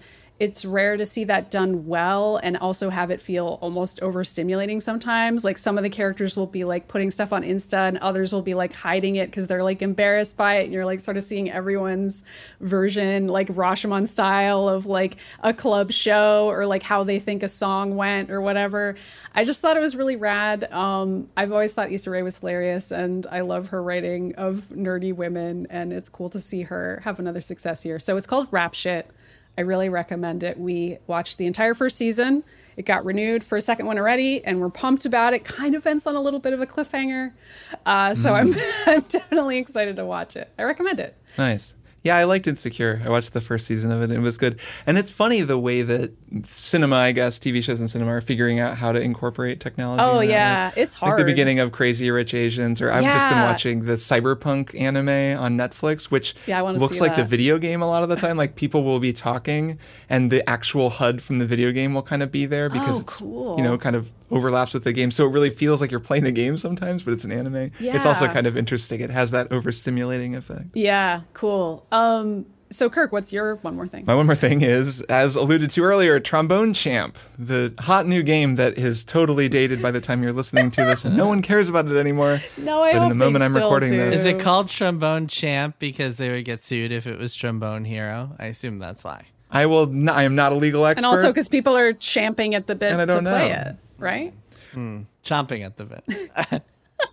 Speaker 2: it's rare to see that done well and also have it feel almost overstimulating sometimes. Like some of the characters will be like putting stuff on Insta and others will be like hiding it because they're like embarrassed by it. And you're like sort of seeing everyone's version, like Rashomon style of like a club show or like how they think a song went or whatever. I just thought it was really rad. Um, I've always thought Issa Rae was hilarious and I love her writing of nerdy women and it's cool to see her have another success here. So it's called Rap Shit. I really recommend it. We watched the entire first season. It got renewed for a second one already, and we're pumped about it. Kind of ends on a little bit of a cliffhanger. Uh, so mm. I'm, I'm definitely excited to watch it. I recommend it.
Speaker 1: Nice. Yeah, I liked Insecure. I watched the first season of it, and it was good. And it's funny the way that cinema, I guess, T V shows and cinema are figuring out how to incorporate technology.
Speaker 2: Oh, yeah. Way. It's hard.
Speaker 1: Like the beginning of Crazy Rich Asians, or I've yeah. just been watching the Cyberpunk anime on Netflix, which
Speaker 2: yeah, I
Speaker 1: looks
Speaker 2: see
Speaker 1: like
Speaker 2: that.
Speaker 1: the video game a lot of the time. Like people will be talking, and the actual H U D from the video game will kind of be there because
Speaker 2: oh,
Speaker 1: it's,
Speaker 2: cool.
Speaker 1: you know, kind of overlaps with the game. So it really feels like you're playing the game sometimes, but it's an anime.
Speaker 2: Yeah.
Speaker 1: It's also kind of interesting. It has that overstimulating effect.
Speaker 2: Yeah, cool. Um, So, Kirk, what's your one more thing?
Speaker 1: My one more thing is, as alluded to earlier, Trombone Champ, the hot new game that is totally dated by the time you're listening to this, and no one cares about it anymore.
Speaker 2: No, I
Speaker 1: But
Speaker 2: hope
Speaker 1: in the moment
Speaker 2: they
Speaker 1: I'm
Speaker 2: still
Speaker 1: recording
Speaker 2: do.
Speaker 1: this,
Speaker 3: Is it called Trombone Champ because they would get sued if it was Trombone Hero? I assume that's why.
Speaker 1: I will. N- I am not a legal expert.
Speaker 2: And also because people are champing at the bit
Speaker 1: And I
Speaker 2: to
Speaker 1: don't
Speaker 2: play
Speaker 1: know.
Speaker 2: it, right?
Speaker 3: Mm, chomping at the bit.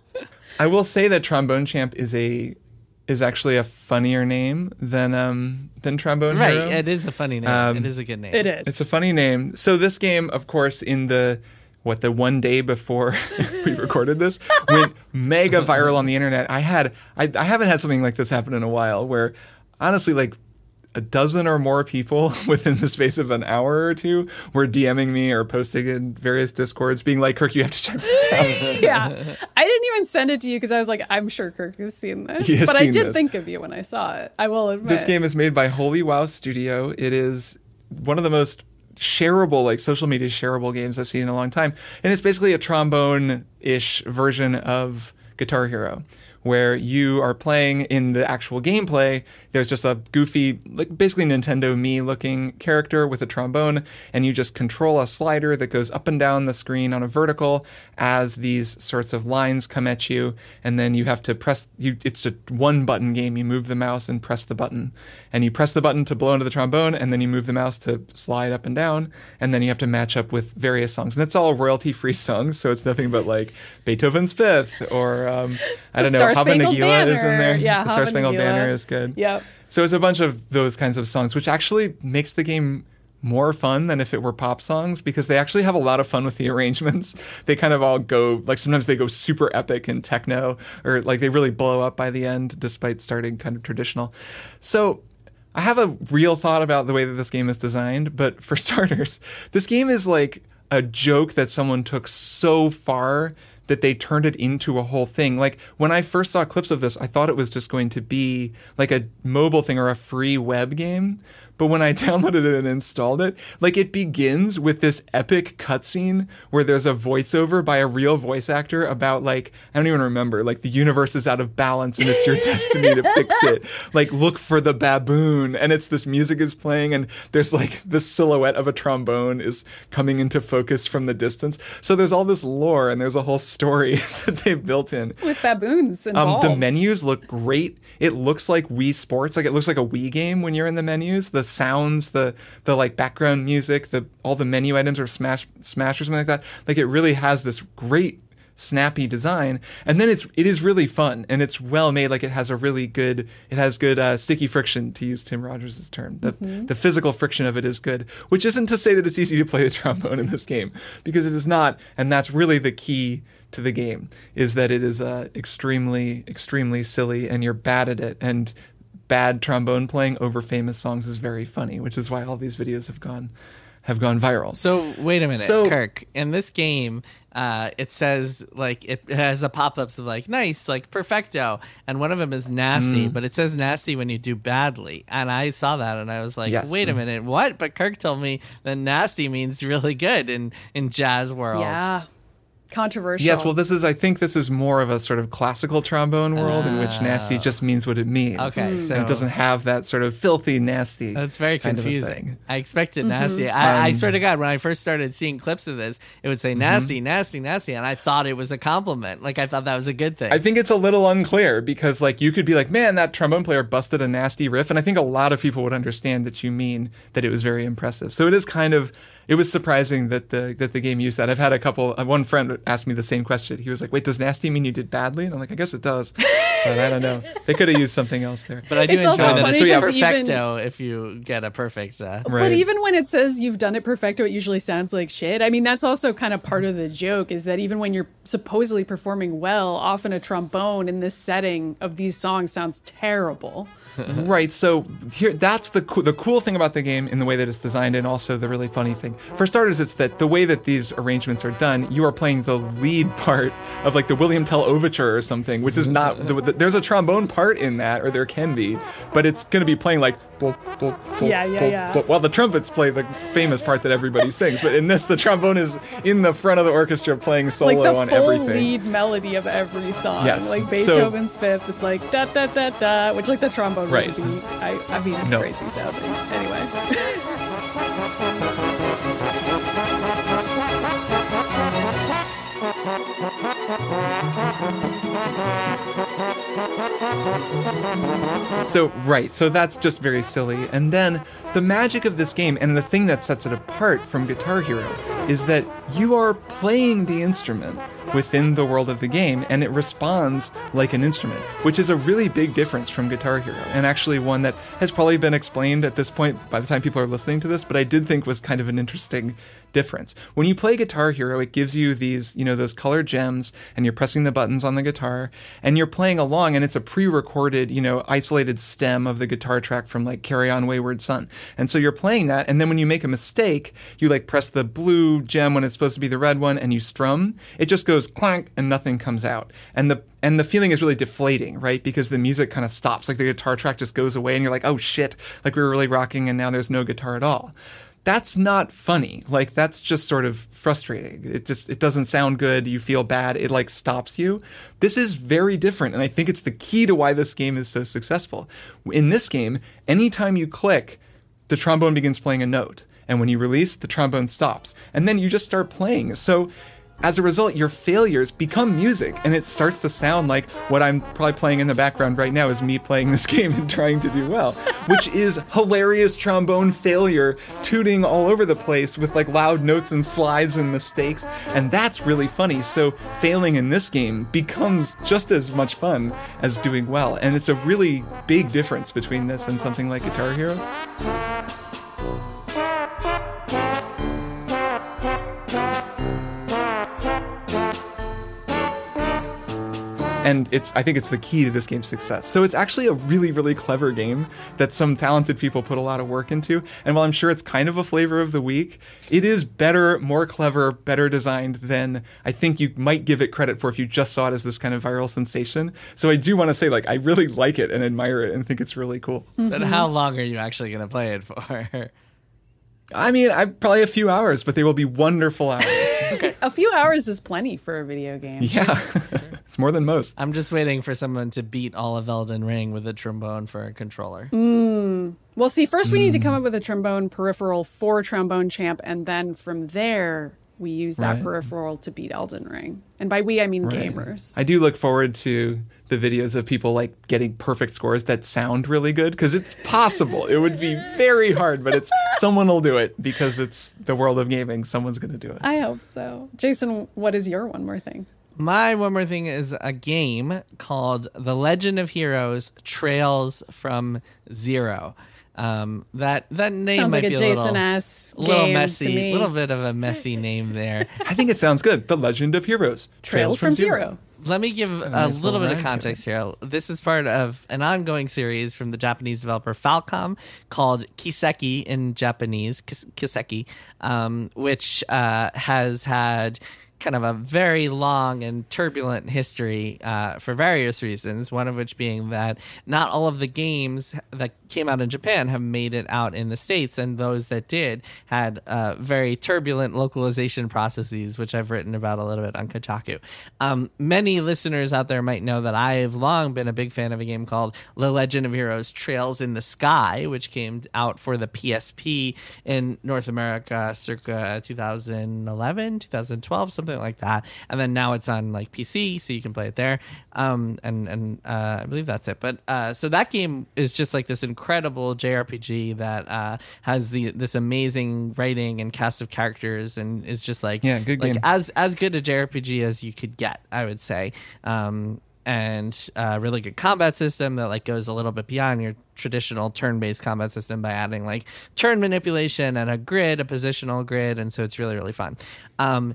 Speaker 1: I will say that Trombone Champ is a is actually a funnier name than um than Trombone
Speaker 3: Right,
Speaker 1: Hero.
Speaker 3: it is a funny name.
Speaker 1: Um,
Speaker 3: it is a good name.
Speaker 2: It is.
Speaker 1: It's a funny name. So this game, of course, in the what the one day before we recorded this, went mega viral on the internet. I had I, I haven't had something like this happen in a while, where honestly, like a dozen or more people within the space of an hour or two were DMing me or posting in various Discords, being like, "Kirk, you have to check this out."
Speaker 2: Yeah, I didn't even send it to you because I was like, I'm sure Kirk has seen this,
Speaker 1: He has
Speaker 2: but I
Speaker 1: seen
Speaker 2: did
Speaker 1: this.
Speaker 2: think of you when I saw it. I will admit.
Speaker 1: This game is made by Holy Wow Studio. It is one of the most shareable, like social media shareable games I've seen in a long time. And it's basically a trombone-ish version of Guitar Hero, where you are playing in the actual gameplay. There's just a goofy, like basically Nintendo Mii looking character with a trombone, and you just control a slider that goes up and down the screen on a vertical as these sorts of lines come at you, and then you have to press, you, it's a one button game. You move the mouse and press the button, and you press the button to blow into the trombone, and then you move the mouse to slide up and down, and then you have to match up with various songs. And it's all royalty-free songs, so it's nothing but like Beethoven's Fifth, or um, I don't know,
Speaker 2: Star
Speaker 1: Hava
Speaker 2: Spangled
Speaker 1: Nagila is in
Speaker 2: Banner.
Speaker 1: there.
Speaker 2: Yeah,
Speaker 1: the Star
Speaker 2: Hava
Speaker 1: Spangled
Speaker 2: Nagila.
Speaker 1: Banner is good.
Speaker 2: Yep.
Speaker 1: So it's a bunch of those kinds of songs, which actually makes the game more fun than if it were pop songs, because they actually have a lot of fun with the arrangements. They kind of all go, like sometimes they go super epic and techno, or like they really blow up by the end, despite starting kind of traditional. So I have a real thought about the way that this game is designed, but for starters, this game is like a joke that someone took so far that they turned it into a whole thing. Like when I first saw clips of this, I thought it was just going to be like a mobile thing or a free web game. But when I downloaded it and installed it, like it begins with this epic cutscene where there's a voiceover by a real voice actor about like, I don't even remember, like the universe is out of balance and it's your destiny to fix it. Like look for the baboon. And it's this music is playing and there's like the silhouette of a trombone is coming into focus from the distance. So there's all this lore and there's a whole story that they've built in.
Speaker 2: With baboons
Speaker 1: Um,
Speaker 2: involved.
Speaker 1: the menus look great. It looks like Wii Sports. Like it looks like a Wii game when you're in the menus. The sounds, the the like background music, the all the menu items are smash smash or something like that. Like it really has this great snappy design, and then it's it is really fun and it's well made. Like it has a really good it has good uh, sticky friction, to use Tim Rogers' term. The
Speaker 2: Mm-hmm.
Speaker 1: the physical friction of it is good, which isn't to say that it's easy to play the trombone in this game, because it is not, and that's really the key to the game, is that it is uh, extremely extremely silly and you're bad at it, and bad trombone playing over famous songs is very funny, which is why all these videos have gone have gone viral.
Speaker 3: So wait a minute,
Speaker 1: So-
Speaker 3: Kirk. In this game, uh, it says like it has a pop-ups of like nice, like perfecto, and one of them is nasty,
Speaker 1: Mm.
Speaker 3: but it says nasty when you do badly. And I saw that and I was like,
Speaker 1: Yes.
Speaker 3: wait a minute, what? But Kirk told me that nasty means really good in in jazz world.
Speaker 2: Yeah. controversial.
Speaker 1: Yes, well, this is, I think this is more of a sort of classical trombone world in which nasty just means what it means.
Speaker 3: Okay,
Speaker 2: Mm.
Speaker 3: so
Speaker 1: And it doesn't have that sort of filthy, nasty.
Speaker 3: That's very
Speaker 1: kind of a
Speaker 3: confusing.
Speaker 1: thing.
Speaker 3: I expected
Speaker 2: Mm-hmm.
Speaker 3: nasty. I, I
Speaker 1: Um,
Speaker 3: swear to God, when I first started seeing clips of this, it would say nasty, nasty, nasty, and I thought it was a compliment. Like I thought that was a good thing.
Speaker 1: I think it's a little unclear because, like, you could be like, man, that trombone player busted a nasty riff. And I think a lot of people would understand that you mean that it was very impressive. So it is kind of, it was surprising that the that the game used that. I've had a couple, uh, one friend asked me the same question. He was like, wait, does nasty mean you did badly? And I'm like, I guess it does. But I don't know. They could have used something else there.
Speaker 3: but I do
Speaker 2: It's also
Speaker 3: enjoy that
Speaker 1: funny
Speaker 3: it's
Speaker 1: because
Speaker 3: perfecto if you get a perfect. Uh,
Speaker 1: Right.
Speaker 2: But even when it says you've done it perfecto, it usually sounds like shit. I mean, that's also kind of part of the joke is that even when you're supposedly performing well, often a trombone in this setting of these songs sounds terrible.
Speaker 1: Right. So here, that's the co- the cool thing about the game in the way that it's designed, and also the really funny thing. For starters, it's that the way that these arrangements are done, you are playing the lead part of like the William Tell Overture or something, which is not. The, the, there's a trombone part in that, or there can be, but it's going to be playing like. Bo, bo, bo,
Speaker 2: Yeah, yeah,
Speaker 1: bo,
Speaker 2: yeah.
Speaker 1: bo, while the trumpets play the famous part that everybody sings, but in this, the trombone is in the front of the orchestra playing solo
Speaker 2: Like the
Speaker 1: on
Speaker 2: full
Speaker 1: everything.
Speaker 2: lead melody of every song.
Speaker 1: Yes.
Speaker 2: Like
Speaker 1: So-
Speaker 2: Beethoven's Fifth, it's like da da da da, which like the trombone
Speaker 1: Right.
Speaker 2: would be. I, I mean, it's
Speaker 1: No.
Speaker 2: crazy sounding. Anyway.
Speaker 1: So, right, so that's just very silly. And then the magic of this game, and the thing that sets it apart from Guitar Hero, is that you are playing the instrument within the world of the game, and it responds like an instrument, which is a really big difference from Guitar Hero, and actually one that has probably been explained at this point by the time people are listening to this, but I did think was kind of an interesting difference. When you play Guitar Hero, it gives you these, you know, those colored gems, and you're pressing the buttons on the guitar, and you're playing along, and it's a pre-recorded, you know, isolated stem of the guitar track from like Carry On Wayward Son. And so you're playing that, and then when you make a mistake, you like press the blue gem when it's supposed to be the red one, and you strum, it just goes clank, and nothing comes out. And the and the feeling is really deflating, right? Because the music kind of stops, like the guitar track just goes away, and you're like, oh shit, like we were really rocking, and now there's no guitar at all. That's not funny. Like, that's just sort of frustrating. It just, it doesn't sound good. You feel bad. It like stops you. This is very different. And I think it's the key to why this game is so successful. In this game, anytime you click, the trombone begins playing a note. And when you release, the trombone stops. And then you just start playing. So as a result, your failures become music, and it starts to sound like what I'm probably playing in the background right now is me playing this game and trying to do well, which is hilarious trombone failure, tooting all over the place with like loud notes and slides and mistakes, and that's really funny. So failing in this game becomes just as much fun as doing well, and it's a really big difference between this and something like Guitar Hero. And it's, I think it's the key to this game's success. So it's actually a really, really clever game that some talented people put a lot of work into. And while I'm sure it's kind of a flavor of the week, it is better, more clever, better designed than I think you might give it credit for if you just saw it as this kind of viral sensation. So I do want to say, like, I really like it and admire it and think it's really cool.
Speaker 3: But how long are you actually going to play it for?
Speaker 1: I mean, I probably a few hours, but they will be wonderful hours.
Speaker 2: A few hours is plenty for a video game.
Speaker 1: Yeah, it's more than most.
Speaker 3: I'm just waiting for someone to beat all of Elden Ring with a trombone for a controller.
Speaker 2: Mm. Well, see, first we need to come up with a trombone peripheral for Trombone Champ, and then from there we use that
Speaker 1: Right.
Speaker 2: peripheral to beat Elden Ring. And by we, I mean
Speaker 1: Right.
Speaker 2: gamers.
Speaker 1: I do look forward to the videos of people like getting perfect scores that sound really good, because it's possible. It would be very hard, but it's someone will do it because it's the world of gaming. Someone's going to do it.
Speaker 2: I hope so. Jason, what is your one more thing?
Speaker 3: My one more thing is a game called The Legend of Heroes Trails from Zero. Um, that that name
Speaker 2: Sounds
Speaker 3: might
Speaker 2: like
Speaker 3: be
Speaker 2: a
Speaker 3: a little,
Speaker 2: Jason-esque
Speaker 3: little
Speaker 2: game to
Speaker 3: messy,
Speaker 2: me.
Speaker 3: little bit of a messy name there.
Speaker 1: I think it sounds good. The Legend of Heroes.
Speaker 2: Trails, from, Zero.
Speaker 3: Let me give a
Speaker 1: nice
Speaker 3: little
Speaker 1: little
Speaker 3: bit of
Speaker 1: rhyme to
Speaker 3: context here. This is part of an ongoing series from the Japanese developer Falcom called Kiseki in Japanese, Kis- Kiseki, um, which uh, has had kind of a very long and turbulent history uh, for various reasons, one of which being that not all of the games that came out in Japan have made it out in the States, and those that did had uh, very turbulent localization processes, which I've written about a little bit on Kotaku. Um, many listeners out there might know that I've long been a big fan of a game called The Legend of Heroes Trails in the Sky, which came out for the P S P in North America circa two thousand eleven, two thousand twelve, something like that. And then now it's on like P C, so you can play it there. Um, and and uh, I believe that's it. But uh, so that game is just like this incredible J R P G that uh, has the this amazing writing and cast of characters, and is just like
Speaker 1: yeah, good
Speaker 3: like
Speaker 1: game.
Speaker 3: as as good a J R P G as you could get, I would say. Um, and a really good combat system that like goes a little bit beyond your traditional turn-based combat system by adding like turn manipulation and a grid, a positional grid, and so it's really really fun. Um,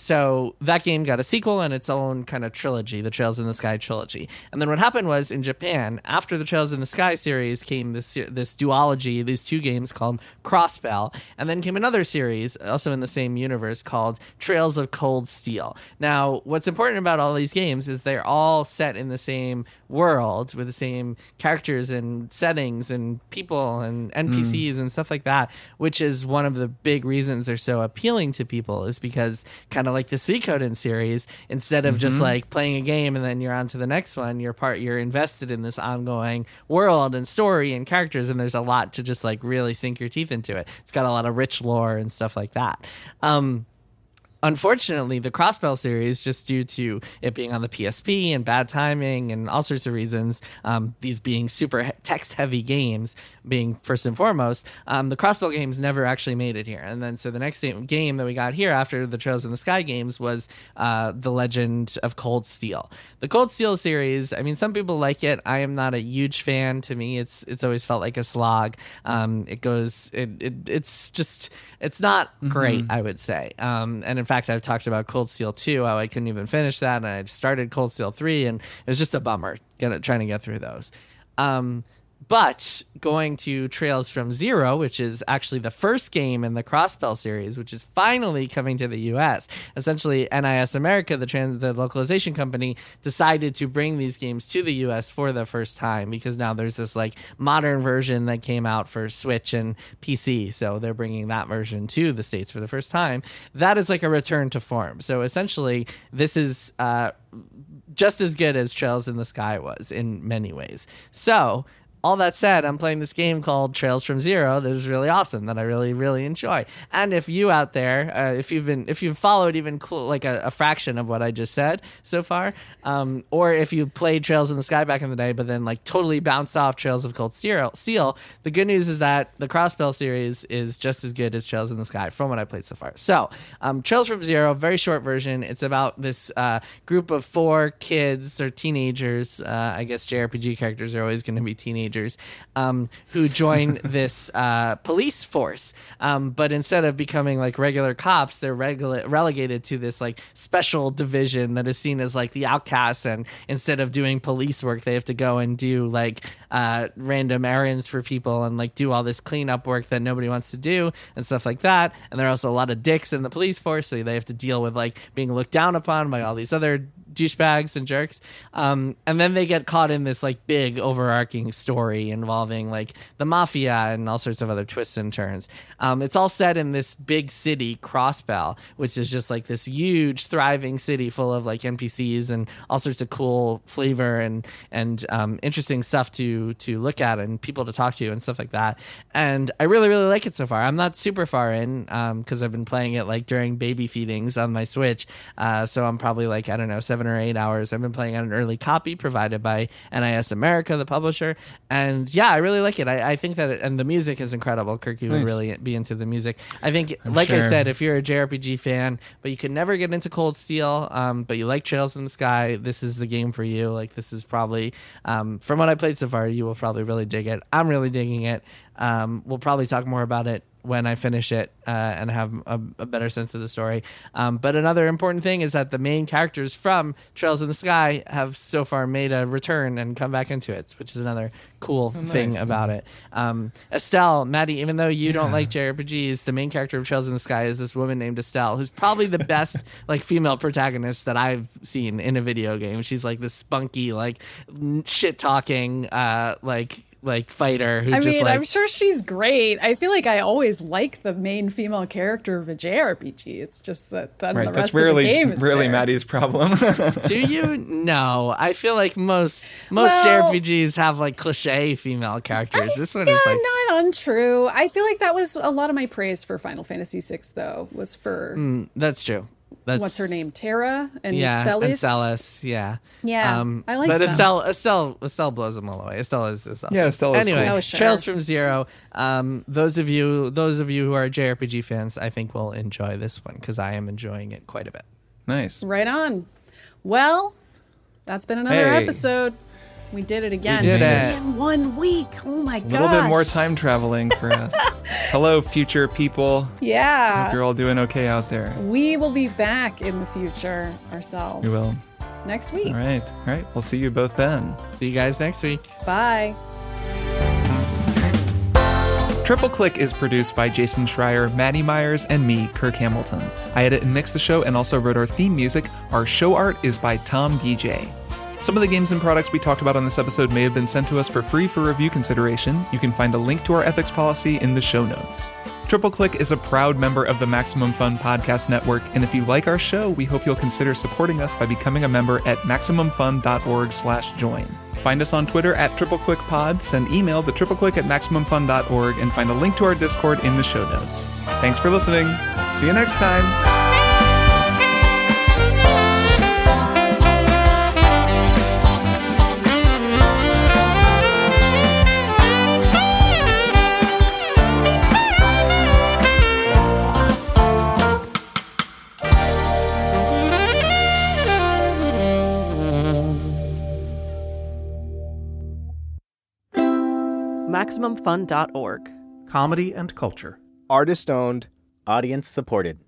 Speaker 3: So that game got a sequel and its own kind of trilogy, the Trails in the Sky trilogy. And then what happened was in Japan, after the Trails in the Sky series, came this this duology, these two games called Crossbell, and then came another series, also in the same universe, called Trails of Cold Steel. Now, what's important about all these games is they're all set in the same world with the same characters and settings and people and N P Cs mm. and stuff like that, which is one of the big reasons they're so appealing to people, is because kind of like the Suikoden series, instead of mm-hmm. just like playing a game and then you're on to the next one, you're part you're invested in this ongoing world and story and characters, and there's a lot to just like really sink your teeth into it. It's got a lot of rich lore and stuff like that. Um Unfortunately, the Crossbell series, just due to it being on the P S P and bad timing and all sorts of reasons, um, these being super he- text-heavy games, being first and foremost, um, the Crossbell games never actually made it here. And then so the next game that we got here after the Trails in the Sky games was uh, The Legend of Cold Steel. The Cold Steel series, I mean, some people like it. I am not a huge fan. To me, it's it's always felt like a slog. Um, it goes, it, it it's just, it's not mm-hmm. great, I would say. Um, and in fact, I've talked about Cold Steel two, how I couldn't even finish that, and I started Cold Steel three, and it was just a bummer get, trying to get through those. Um, but going to Trails from Zero, which is actually the first game in the Crossbell series, which is finally coming to the U S. Essentially, N I S America, the, trans- the localization company, decided to bring these games to the U S for the first time, because now there's this like modern version that came out for Switch and P C. So they're bringing that version to the States for the first time. That is like a return to form. So essentially, this is uh, just as good as Trails in the Sky was in many ways. So all that said, I'm playing this game called Trails from Zero that is really awesome, that I really, really enjoy. And if you out there, uh, if you've been, if you've followed even cl- like a, a fraction of what I just said so far, um, or if you played Trails in the Sky back in the day, but then like totally bounced off Trails of Cold Steel, Steel, the good news is that the Crossbell series is just as good as Trails in the Sky from what I played so far. So, um, Trails from Zero, very short version. It's about this uh, group of four kids or teenagers. Uh, I guess J R P G characters are always going to be teenagers. Um, who join this uh, police force, um, but instead of becoming like regular cops, they're regula- relegated to this like special division that is seen as like the outcasts, and instead of doing police work, they have to go and do like uh, random errands for people and like do all this cleanup work that nobody wants to do and stuff like that. And there are also a lot of dicks in the police force, so they have to deal with like being looked down upon by all these other douchebags and jerks, um, and then they get caught in this like big overarching story involving like the mafia and all sorts of other twists and turns. Um, it's all set in this big city, Crossbell, which is just like this huge thriving city full of like N P Cs and all sorts of cool flavor and and um, interesting stuff to to look at and people to talk to and stuff like that. And I really really like it so far. I'm not super far in because um, I've been playing it like during baby feedings on my Switch, uh, so I'm probably like I don't know seven or eight hours. I've been playing on an early copy provided by N I S America, the publisher, and yeah, I really like it. I, I think that it, and the music is incredible. Kirky nice. would really be into the music. I think, I'm like sure. I said, if you're a J R P G fan, but you can never get into Cold Steel, um, but you like Trails in the Sky, this is the game for you. Like this is probably, um, from what I played so far, you will probably really dig it. I'm really digging it. Um, we'll probably talk more about it when I finish it uh, and have a, a better sense of the story. Um, but another important thing is that the main characters from Trails in the Sky have so far made a return and come back into it, which is another cool
Speaker 1: Oh,
Speaker 3: thing
Speaker 1: nice.
Speaker 3: about it. Um, Estelle, Maddie, even though you don't like J R P Gs, the main character of Trails in the Sky is this woman named Estelle, who's probably the best like female protagonist that I've seen in a video game. She's like this spunky, like shit talking, uh, like like fighter who
Speaker 2: I
Speaker 3: just
Speaker 2: mean,
Speaker 3: like
Speaker 2: I'm sure she's great. I feel like I always like the main female character of a J R P G. It's just that then
Speaker 1: Right,
Speaker 2: the
Speaker 1: that's
Speaker 2: rest of the
Speaker 1: rarely
Speaker 2: game is
Speaker 1: rarely
Speaker 2: there.
Speaker 1: Maddie's problem.
Speaker 3: Do you? No, I feel like most most
Speaker 2: Well-
Speaker 3: J R P Gs have like cliche female characters. This one
Speaker 2: yeah,
Speaker 3: is like
Speaker 2: not untrue. I feel like that was a lot of my praise for Final Fantasy six, though, was for
Speaker 3: mm, that's true. That's
Speaker 2: what's her name, Terra and
Speaker 3: Yeah,
Speaker 2: Celis.
Speaker 3: and Celis, yeah,
Speaker 2: Yeah,
Speaker 3: Um,
Speaker 2: I liked
Speaker 3: but
Speaker 2: them.
Speaker 3: Estelle, Estelle, Estelle blows them all away. Estelle is, is awesome.
Speaker 1: Yeah, Estelle is
Speaker 3: anyway.
Speaker 1: cool.
Speaker 2: Oh, sure.
Speaker 3: Trails from Zero. Um, those of you, those of you who are J R P G fans, I think will enjoy this one because I am enjoying it quite a bit.
Speaker 1: Nice.
Speaker 2: Right on. Well, that's been another
Speaker 1: Hey.
Speaker 2: episode. We did it again.
Speaker 3: We did it.
Speaker 2: In one week. Oh my
Speaker 1: A
Speaker 2: god.
Speaker 1: little bit more time traveling for us. Hello, future people.
Speaker 2: Yeah.
Speaker 1: Hope you're all doing okay out there.
Speaker 2: We will be back in the future ourselves.
Speaker 1: We will.
Speaker 2: Next week.
Speaker 1: All right. All right. We'll see you both then.
Speaker 3: See you guys next week.
Speaker 2: Bye.
Speaker 1: Triple Click is produced by Jason Schreier, Maddie Myers, and me, Kirk Hamilton. I edit and mix the show and also wrote our theme music. Our show art is by Tom D J. Some of the games and products we talked about on this episode may have been sent to us for free for review consideration. You can find a link to our ethics policy in the show notes. Triple Click is a proud member of the Maximum Fun Podcast Network, and if you like our show, we hope you'll consider supporting us by becoming a member at maximumfun.org slash join. Find us on Twitter at TripleClickPod, send email to tripleclick at maximumfun.org, and find a link to our Discord in the show notes. Thanks for listening. See you next time.
Speaker 9: Maximum Fun dot org.
Speaker 4: Comedy and culture.
Speaker 10: Artist owned.
Speaker 5: Audience supported.